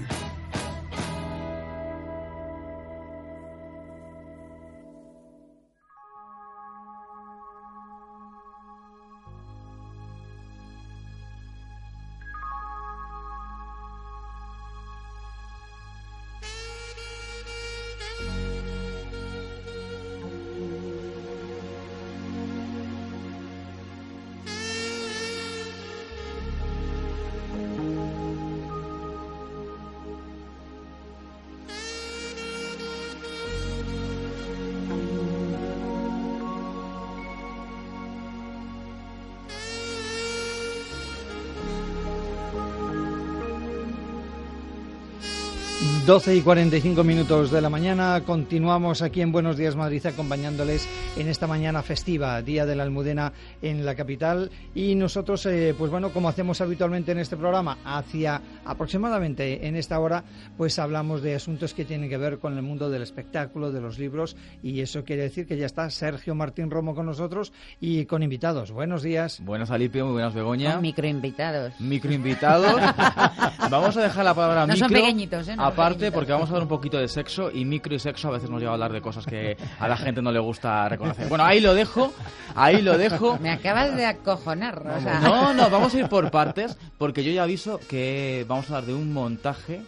doce y cuarenta y cinco minutos de la mañana, continuamos aquí en Buenos Días Madrid acompañándoles en esta mañana festiva, Día de la Almudena en la capital, y nosotros, eh, pues bueno, como hacemos habitualmente en este programa, hacia aproximadamente en esta hora, pues hablamos de asuntos que tienen que ver con el mundo del espectáculo, de los libros, y eso quiere decir que ya está Sergio Martín Romo con nosotros y con invitados. Buenos días. Buenas, Alipio, muy buenas, Begoña. Con microinvitados. Microinvitados. Vamos a dejar la palabra no micro. Son pequeñitos, ¿eh? No aparte, porque vamos a hablar un poquito de sexo, y micro y sexo a veces nos lleva a hablar de cosas que a la gente no le gusta reconocer. Bueno, ahí lo dejo, ahí lo dejo. Me acabas de acojonar, o sea. No, no, vamos a ir por partes, porque yo ya aviso que vamos a hablar de un montaje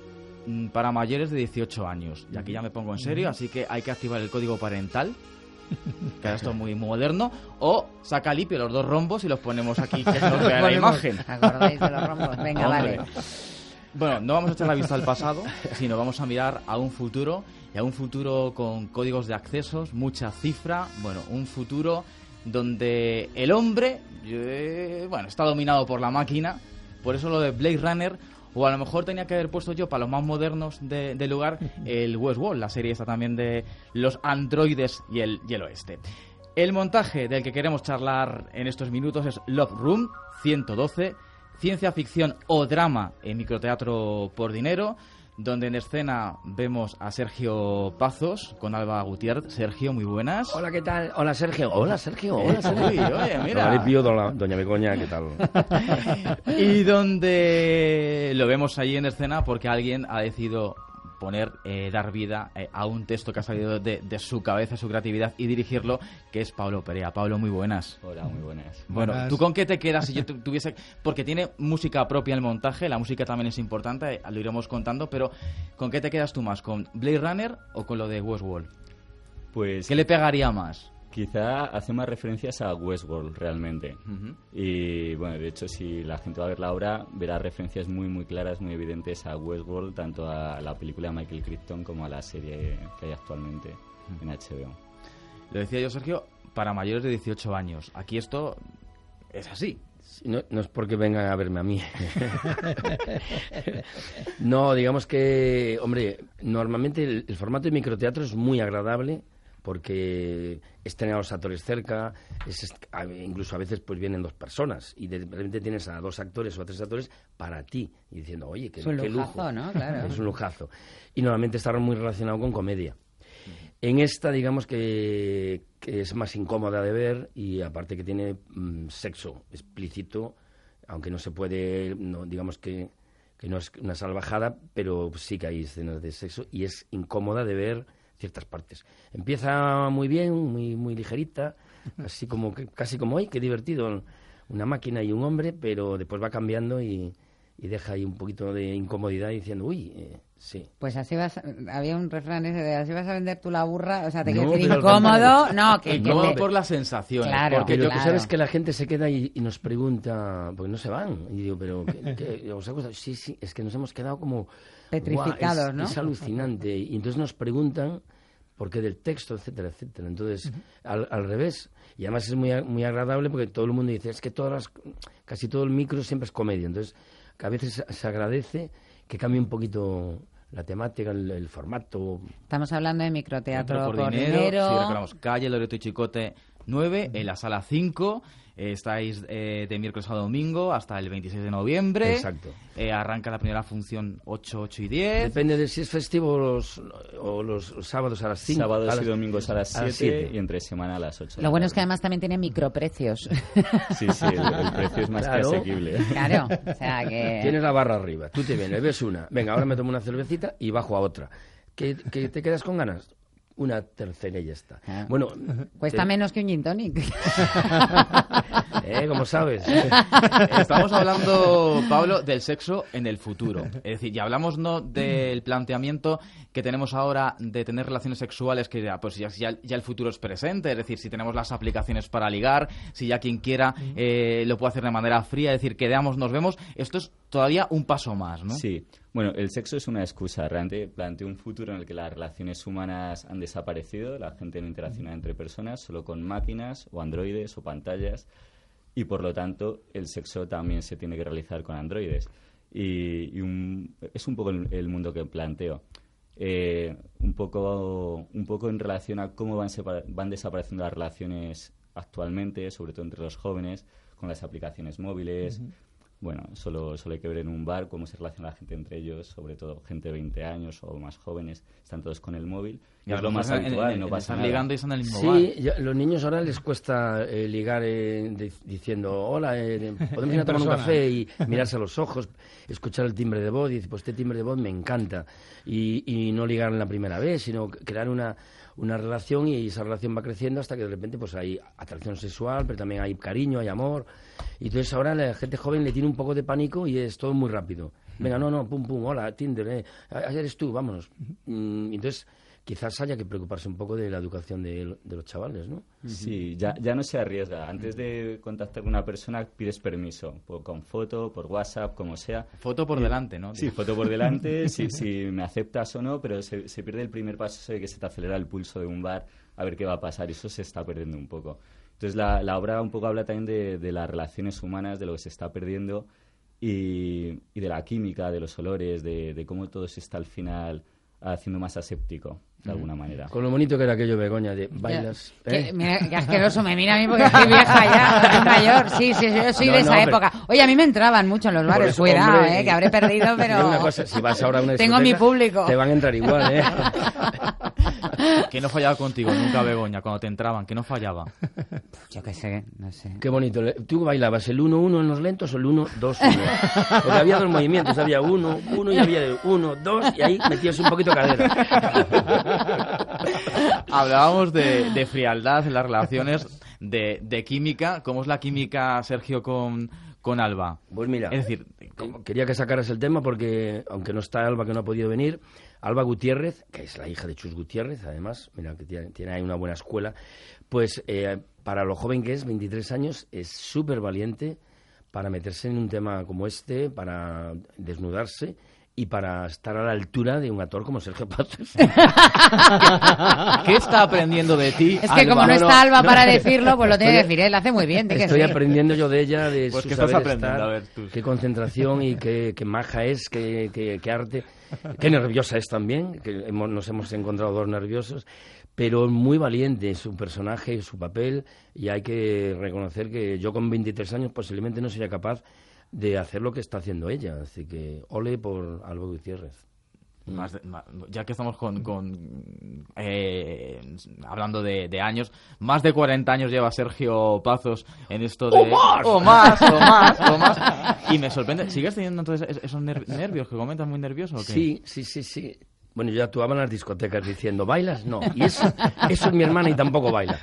para mayores de dieciocho años. Y aquí ya me pongo en serio, así que hay que activar el código parental, que esto es muy moderno, o saca Lipio los dos rombos y los ponemos aquí, que se nos vea la imagen. ¿Acordáis de los rombos? Venga, Hombre. vale. Bueno, no vamos a echar la vista al pasado, sino vamos a mirar a un futuro, y a un futuro con códigos de accesos, mucha cifra, bueno, un futuro donde el hombre, eh, bueno, está dominado por la máquina, por eso lo de Blade Runner, o a lo mejor tenía que haber puesto yo, para los más modernos de, del lugar, el Westworld, la serie esta también de los androides y el, y el oeste. El montaje del que queremos charlar en estos minutos es Love Room ciento doce, ciencia ficción o drama en microteatro por dinero, donde en escena vemos a Sergio Pazos con Alba Gutiérrez. Sergio, muy buenas. Hola, ¿qué tal? Hola, Sergio. Hola, Sergio. Hola, Sergio. Uy, oye, mira. Hola, Lipio, doña, doña Begoña, ¿qué tal? Y donde lo vemos ahí en escena porque alguien ha decidido poner, eh, dar vida eh, a un texto que ha salido de, de su cabeza, su creatividad, y dirigirlo, que es Pablo Perea. Pablo, muy buenas. Hola, muy buenas. Bueno, buenas. ¿tú con qué te quedas si yo tu- tuviese...? Porque tiene música propia el montaje, la música también es importante, eh, lo iremos contando, pero ¿con qué te quedas tú más? ¿Con Blade Runner o con lo de Westworld? Pues... ¿Qué le pegaría más? Quizá hace más referencias a Westworld, realmente. Uh-huh. Y, bueno, de hecho, si la gente va a ver la obra, verá referencias muy, muy claras, muy evidentes a Westworld, tanto a la película de Michael Crichton como a la serie que hay actualmente uh-huh. en H B O. Lo decía yo, Sergio, para mayores de dieciocho años. Aquí esto es así. No, no es porque vengan a verme a mí. No, digamos que, hombre, normalmente el, el formato de microteatro es muy agradable porque es tener a los actores cerca, es, incluso a veces pues vienen dos personas y de repente tienes a dos actores o a tres actores para ti y diciendo, oye, qué, es un qué lujazo, lujo. ¿no? Claro. Es un lujazo. Y normalmente está muy relacionado con comedia. En esta, digamos que, que es más incómoda de ver y aparte que tiene mmm, sexo explícito, aunque no se puede, no, digamos que, que no es una salvajada, pero sí que hay escenas de sexo y es incómoda de ver ciertas partes. Empieza muy bien, muy muy ligerita, así como que, casi como, ¡ay, qué divertido! Una máquina y un hombre, pero después va cambiando y, y deja ahí un poquito de incomodidad diciendo, uy, eh, sí. Pues así vas, había un refrán ese de así vas a vender tú la burra, o sea, te No, quieres decir pero incómodo, no, que, que Incómodo te- por las sensaciones. Claro, Porque lo claro. que sabes es que la gente se queda y, y nos pregunta, porque no se van. Y digo, pero ¿qué, qué, os ha gustado? Sí, sí, es que nos hemos quedado como Petrificados, "Guau, es, ¿no?" es alucinante. Y entonces nos preguntan por qué del texto, etcétera, etcétera. Entonces, al, al revés. Y además es muy, a- muy agradable porque todo el mundo dice, es que todas las, casi todo el micro siempre es comedia. Entonces, que a veces se agradece que cambie un poquito la temática, el, el formato. Estamos hablando de microteatro Teatro por, por dinero. dinero. Sí, recordamos, calle Loreto y Chicote nueve, en la sala cinco. Eh, estáis eh, de miércoles a domingo hasta el veintiséis de noviembre. Exacto. Eh, arranca la primera función ocho, ocho y diez. Depende de si es festivo o los, o los sábados a las cinco. Sábados a las, y domingos a las siete y entre semana a las ocho. Lo bueno es que además también tiene microprecios. Sí, sí, el, el precio es más Claro. que asequible. Claro, o sea que... Tienes la barra arriba, tú te vienes, ves una, venga, ahora me tomo una cervecita y bajo a otra. ¿Que, que te quedas con ganas? Una tercera y ya está. Ah. Bueno, Cuesta te- menos que un gin tonic. ¿Eh? ¿Cómo sabes? Estamos hablando, Pablo, del sexo en el futuro. Es decir, ya hablamos no del planteamiento que tenemos ahora de tener relaciones sexuales, que ya, pues ya, ya, ya el futuro es presente. Es decir, si tenemos las aplicaciones para ligar, si ya quien quiera eh, lo puede hacer de manera fría, es decir, quedamos, nos vemos. Esto es todavía un paso más, ¿no? Sí. Bueno, el sexo es una excusa. Realmente plantea un futuro en el que las relaciones humanas han desaparecido, la gente no interacciona entre personas, solo con máquinas o androides o pantallas, y por lo tanto el sexo también se tiene que realizar con androides. Y, y un- es un poco el, el mundo que planteo. Eh, un poco un poco en relación a cómo van, separa- van desapareciendo las relaciones actualmente, sobre todo entre los jóvenes, con las aplicaciones móviles. Ujú. Bueno, solo, solo hay que ver en un bar cómo se relaciona la gente entre ellos, sobre todo gente de veinte años o más jóvenes, están todos con el móvil. Y Y a es lo lo más mejor en- habitual, en- no en pasa están nada. ligando y están en el mismo bar. Sí, ya, los niños ahora les cuesta eh, ligar eh, di- diciendo, hola, eh, podemos ir a En tomar un persona. café y mirarse a los ojos, escuchar el timbre de voz y decir, pues este timbre de voz me encanta. Y, y no ligar en la primera vez, sino crear una, una relación, y esa relación va creciendo hasta que de repente pues hay atracción sexual, pero también hay cariño, hay amor. Y entonces ahora la gente joven le tiene un poco de pánico y es todo muy rápido. Venga, no, no, pum, pum, hola, Tinder, eh, ayer eres tú, vámonos. Mm, entonces quizás haya que preocuparse un poco de la educación de, de los chavales, ¿no? Sí, ya, ya no se arriesga. Antes de contactar con una persona pides permiso, por- con foto, por WhatsApp, como sea. Foto por Y- delante, ¿no? Sí, foto por delante, si, si me aceptas o no, pero se, se pierde el primer paso ese de que se te acelera el pulso de un bar a ver qué va a pasar, y eso se está perdiendo un poco. Entonces la, la obra un poco habla también de, de las relaciones humanas, de lo que se está perdiendo y, y de la química, de los olores, de, de cómo todo se está al final haciendo más aséptico, de alguna manera. Con lo bonito que era aquello, Begoña, de bailas. Que- ¿eh? mira, qué asqueroso me mira a mí porque estoy vieja ya, soy mayor. Sí, sí, yo soy No, de no, esa pero- época. Oye, a mí me entraban mucho en los Por bares, eso, cuidado, hombre, eh, que habré perdido, pero... Digo una cosa, si vas ahora a una Tengo mi discoteca, público. te van a entrar igual, ¿eh? Que no fallaba contigo nunca, Begoña, cuando te entraban, que no fallaba. Yo qué sé, no sé. Qué bonito. Le- ¿Tú bailabas el uno uno en los lentos o el uno dos uno? Porque había dos movimientos, había uno, uno y había uno, dos, y ahí metías un poquito cadera. Hablábamos de, de frialdad en las relaciones, de, de química. ¿Cómo es la química, Sergio, con, con Alba? Pues mira, Es decir, quería que sacaras el tema porque, aunque no está Alba, que no ha podido venir, Alba Gutiérrez, que es la hija de Chus Gutiérrez, además, mira que tiene, tiene ahí una buena escuela, pues eh, para lo joven que es, veintitrés años, es súper valiente para meterse en un tema como este, para desnudarse y para estar a la altura de un actor como Sergio Pazos. ¿Qué está aprendiendo de ti, Es que Alba? como no No, está no, Alba no. para decirlo, pues lo tiene que Estoy- decir él, lo hace muy bien, di que Estoy sí. aprendiendo yo de ella, de Pues, su ¿qué estás saber aprendiendo? estar, A ver, tú. qué concentración y qué, qué maja es, qué, qué- qué arte, qué nerviosa es también, que hemos- nos hemos encontrado dos nerviosos, pero muy valiente su personaje, su papel, y hay que reconocer que yo con veintitrés años posiblemente no sería capaz de hacer lo que está haciendo ella, así que ole por Alba Gutiérrez. Más de- ma- ya que estamos con, con eh, hablando de, de años, más de cuarenta años lleva Sergio Pazos en esto de... ¡O más! ¡O más! ¡O más! ¡O más! Y me sorprende, ¿sigues teniendo entonces es- esos ner- nervios que comentas, muy nervioso o qué? Sí, sí, sí, sí. Bueno, yo actuaba en las discotecas diciendo, ¿bailas? No. Y eso, eso es mi hermana y tampoco baila.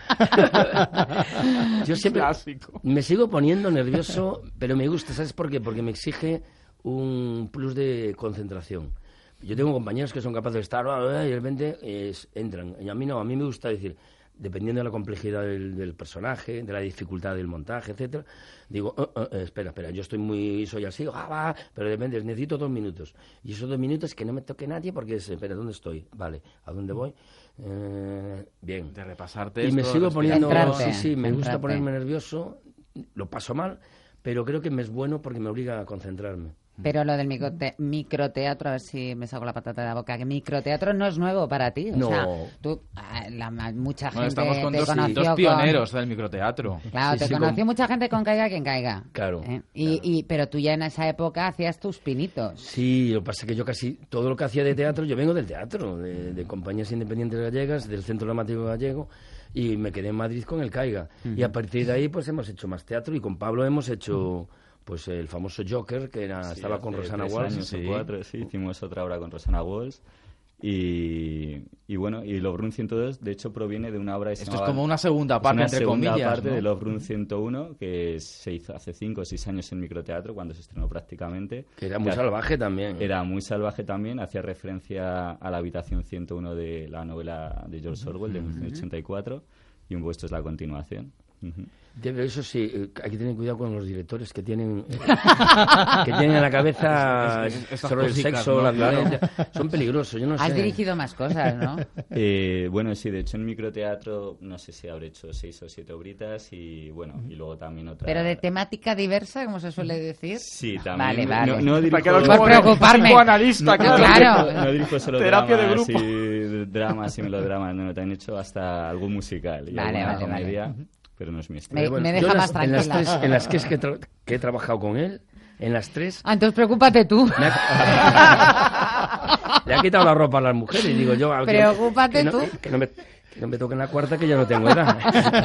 Yo siempre Clásico. me sigo poniendo nervioso, pero me gusta. ¿Sabes por qué? Porque me exige un plus de concentración. Yo tengo compañeros que son capaces de estar y de repente es- entran. Y a mí no, a mí me gusta decir, dependiendo de la complejidad del, del personaje, de la dificultad del montaje, etcétera, digo, "Oh, oh, eh, espera, espera, yo estoy muy, soy así, ah, va", pero de repente necesito dos minutos. Y esos dos minutos que no me toque nadie porque es, espera, ¿dónde estoy? Vale, ¿a dónde voy? Eh, bien. De repasarte Y me esto, sigo poniendo, Centrarte, sí, sí, me gusta centrarte. ponerme nervioso, lo paso mal, pero creo que me es bueno porque me obliga a concentrarme. Pero lo del microte- microteatro, a ver si me saco la patata de la boca, que microteatro no es nuevo para ti. O No. sea, tú, ah, la, mucha Bueno, gente estamos con te dos, conoció dos con- pioneros del microteatro. Claro, Sí, te sí, conoció con- mucha gente con Caiga quien caiga. Claro. ¿eh? Y, y, pero tú ya en esa época hacías tus pinitos. Sí, lo que pasa es que yo casi todo lo que hacía de teatro, yo vengo del teatro, de, de compañías independientes gallegas, del Centro Dramático Gallego, y me quedé en Madrid con el Caiga. Ujú. Y a partir de ahí pues hemos hecho más teatro, y con Pablo hemos hecho pues el famoso Joker, que era, Sí, estaba con hace Rosana tres Walsh. años o cuatro, sí, hicimos otra obra con Rosana Walsh. Y, y bueno, y Love Room ciento dos, de hecho, proviene de una obra que se Esto es llamaba- como una segunda es parte, una entre segunda comillas, parte ¿no? de Love Room ciento uno, que se hizo hace cinco o seis años en microteatro, cuando se estrenó prácticamente. Que era muy salvaje también. Era muy salvaje también, hacía referencia a la habitación ciento uno de la novela de George Orwell de mil novecientos ochenta y cuatro, y un puesto es la continuación. Ujú. De- Eso sí, eh, hay que tener cuidado con los directores que tienen eh, que tienen en la cabeza Es- es- estas sobre el cositas, sexo, ¿no? la Claro. violencia. Son peligrosos, yo no Has sé. dirigido más cosas, ¿no? Eh, bueno, sí, de hecho en microteatro no sé si habré hecho seis o siete obritas y bueno, y luego también otra... Pero de temática diversa, como se suele decir. Sí, también. Vale, vale. No, no dirijo... Por preocuparme. No, claro. no dirijo solo Terapia de dramas grupo. y dramas y melodramas, no, también he hecho hasta algún musical y Vale, alguna vale, vale. comedia, pero no es mi estilo. Me- Bueno, me yo deja en más las, en las tranquila. tres, en las que, es que, tra- que he trabajado con él, en las tres, Ah, entonces preocúpate tú. le ha quitado la ropa a las mujeres, y digo yo... ah, que- Preocúpate que no, tú. Que no me, que no me toquen la cuarta, que yo no tengo edad.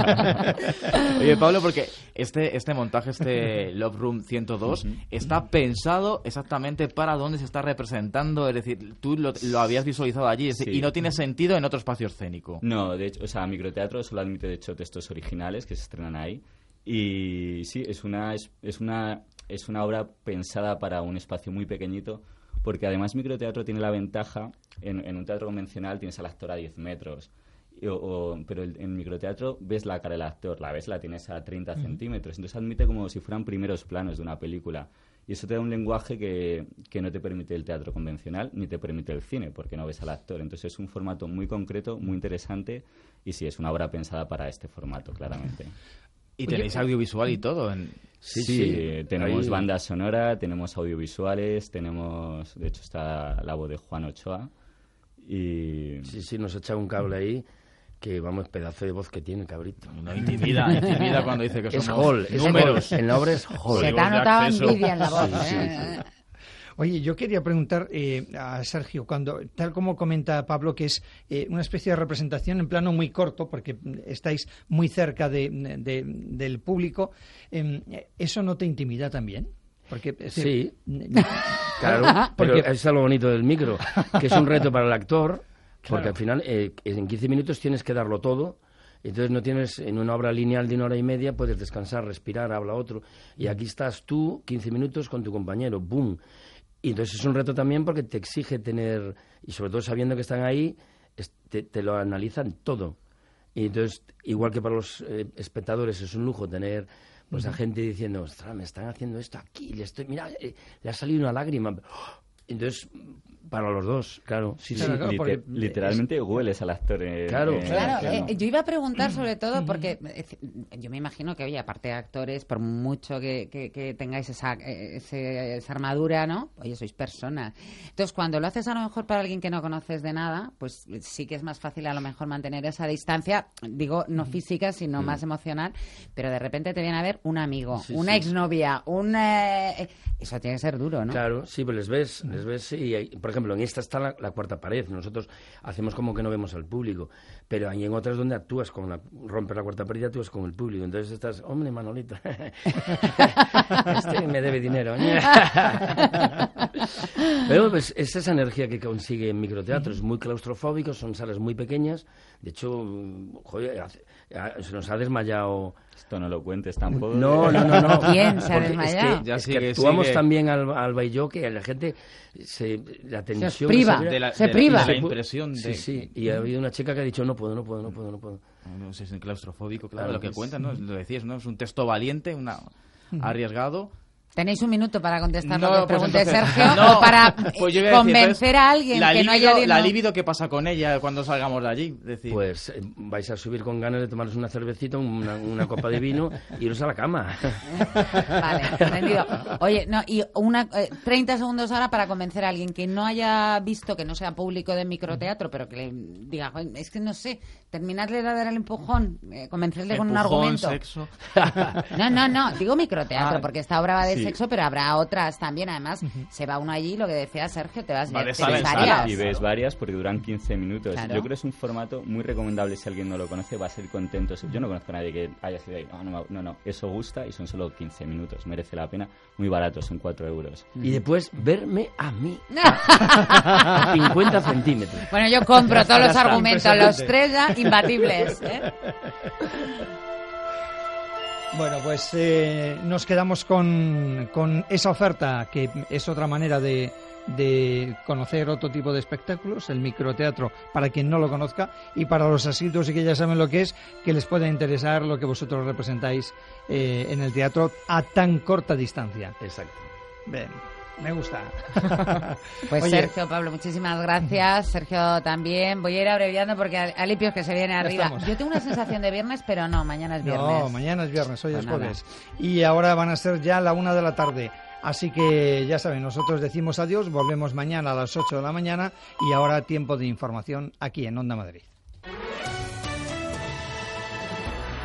Oye, Pablo, porque este, este montaje, este Love Room ciento dos, está pensado exactamente para dónde se está representando. Es decir, tú lo, lo habías visualizado allí, es decir, Sí. y no tiene sentido en otro espacio escénico. No, de hecho, o sea, microteatro solo admite de hecho textos originales que se estrenan ahí. Y sí, es una, es, es una, es una obra pensada para un espacio muy pequeñito, porque además microteatro tiene la ventaja, en, en un teatro convencional tienes al actor a diez metros, y- o- o- pero el- en microteatro ves la cara del actor, la ves, la tienes a treinta Ujú. centímetros, entonces admite como si fueran primeros planos de una película. Y eso te da un lenguaje que, que no te permite el teatro convencional ni te permite el cine, porque no ves al actor. Entonces es un formato muy concreto, muy interesante, y sí, es una obra pensada para este formato, claramente. Y tenéis audiovisual y todo. En... Sí, Sí, sí, sí. eh, tenemos Ahí- banda sonora, tenemos audiovisuales, tenemos, de hecho está la voz de Juan Ochoa. Y... Sí, sí, nos echa un cable ahí, que vamos, pedazo de voz que tiene, cabrito. No, intimida, intimida cuando dice que es somos Hall, es números. Hall. En la obra es Hall. Se te ha notado envidia en la voz. Sí, sí, ¿eh? sí. Oye, yo quería preguntar eh, a Sergio, cuando tal como comenta Pablo, que es eh, una especie de representación en plano muy corto, porque mm, estáis muy cerca de, de- del público, eh, ¿eso no te intimida también? Porque, es decir, Sí, claro, pero porque eso es lo bonito del micro, que es un reto para el actor, porque Claro. al final eh, en quince minutos tienes que darlo todo. Entonces no tienes, en una obra lineal de una hora y media, puedes descansar, respirar, habla otro. Y aquí estás tú, quince minutos con tu compañero, ¡boom! Y entonces es un reto también porque te exige tener, y sobre todo sabiendo que están ahí, es- te, te lo analizan todo. Y entonces, igual que para los eh, espectadores es un lujo tener pues a Ujú. gente diciendo, ostras, me están haciendo esto aquí, le estoy, mira, eh, le ha salido una lágrima. Entonces, para los dos, claro, sí, Claro, sí. claro, porque literalmente hueles al actor. en- Claro. en- Claro, en- eh, yo iba a preguntar sobre todo porque eh, yo me imagino que, oye, aparte de actores, por mucho que, que- que tengáis esa, eh, ese- esa armadura, ¿no? Oye, sois personas. Entonces, cuando lo haces a lo mejor para alguien que no conoces de nada, pues sí que es más fácil a lo mejor mantener esa distancia, digo, no física, sino Mm. más emocional, pero de repente te viene a ver un amigo, Sí, una sí. exnovia, un... eh, eso tiene que ser duro, ¿no? Claro, sí, pues les ves, les ves, y hay- por ejemplo, en esta está la, la cuarta pared. Nosotros hacemos como que no vemos al público, pero hay en otras donde actúas con la, rompes la cuarta pared y actúas con el público. Entonces estás, hombre, Manolito, este me debe dinero. Pero pues, es esa energía que consigue en microteatro. Es muy claustrofóbico, son salas muy pequeñas. De hecho, joder, hace- a- se nos ha desmayado. Esto no lo cuentes tampoco. No, no, no, no. ¿Quién se ha Porque desmayado? Es que, Ya es que sigue, actuamos sigue. también al, Alba y yo, que la gente se, la tensión priva, esa- De la- se de la- priva. de la impresión de... Sí, sí. Y ha habido una chica que ha dicho no puedo, no puedo, no puedo, no puedo. No sé, es claustrofóbico, claro, Claro, lo que es- cuentan, ¿no? Lo decías, ¿no? Es un texto valiente, una Ujú. arriesgado, Tenéis un minuto para contestar No, lo que pues pregunte entonces- Sergio No, o para pues yo eh, iba a decir, convencer entonces, a alguien la que no libido, haya La no- libido, ¿qué pasa con ella cuando salgamos de allí? Es decir, Pues eh, vais a subir con ganas de tomaros una cervecita, una, una copa de vino e iros a la cama. Vale, entendido. Oye, no, y una eh, treinta segundos ahora para convencer a alguien que no haya visto, que no sea público de microteatro, pero que le diga, "Joder, es que no sé, terminarle de dar el empujón, eh, convencerle con un empujón, argumento". sexo. No, no, no, digo microteatro, Ah, porque esta obra va de sí. sexo, pero habrá otras también. Además, se va uno allí, lo que decía Sergio, te vas Va a de te sala ves en varias. sala. Y ves varias porque duran quince minutos. Claro. Yo creo que es un formato muy recomendable si alguien no lo conoce, va a ser contento. Yo no conozco a nadie que haya sido ahí. No, no, no, no, eso gusta y son solo quince minutos. Merece la pena. Muy barato, son cuatro euros. Y después verme a mí a cincuenta centímetros. Bueno, yo compro todos Ya los está, argumentos, impresionante. los tres ya imbatibles. ¿eh? Bueno, pues eh, nos quedamos con, con esa oferta, que es otra manera de, de conocer otro tipo de espectáculos, el microteatro, para quien no lo conozca, y para los asiduos y que ya saben lo que es, que les pueda interesar lo que vosotros representáis eh, en el teatro a tan corta distancia. Exacto. Bien, me gusta. Pues Oye, Sergio, Pablo, muchísimas gracias. Sergio también. Voy a ir abreviando porque a- Alipios que se viene Ya arriba. estamos. Yo tengo una sensación de viernes, pero no, mañana es viernes. No, mañana es viernes, hoy Pues es nada. jueves. Y ahora van a ser ya la una de la tarde. Así que ya saben, nosotros decimos adiós, volvemos mañana a las ocho de la mañana y ahora tiempo de información aquí en Onda Madrid.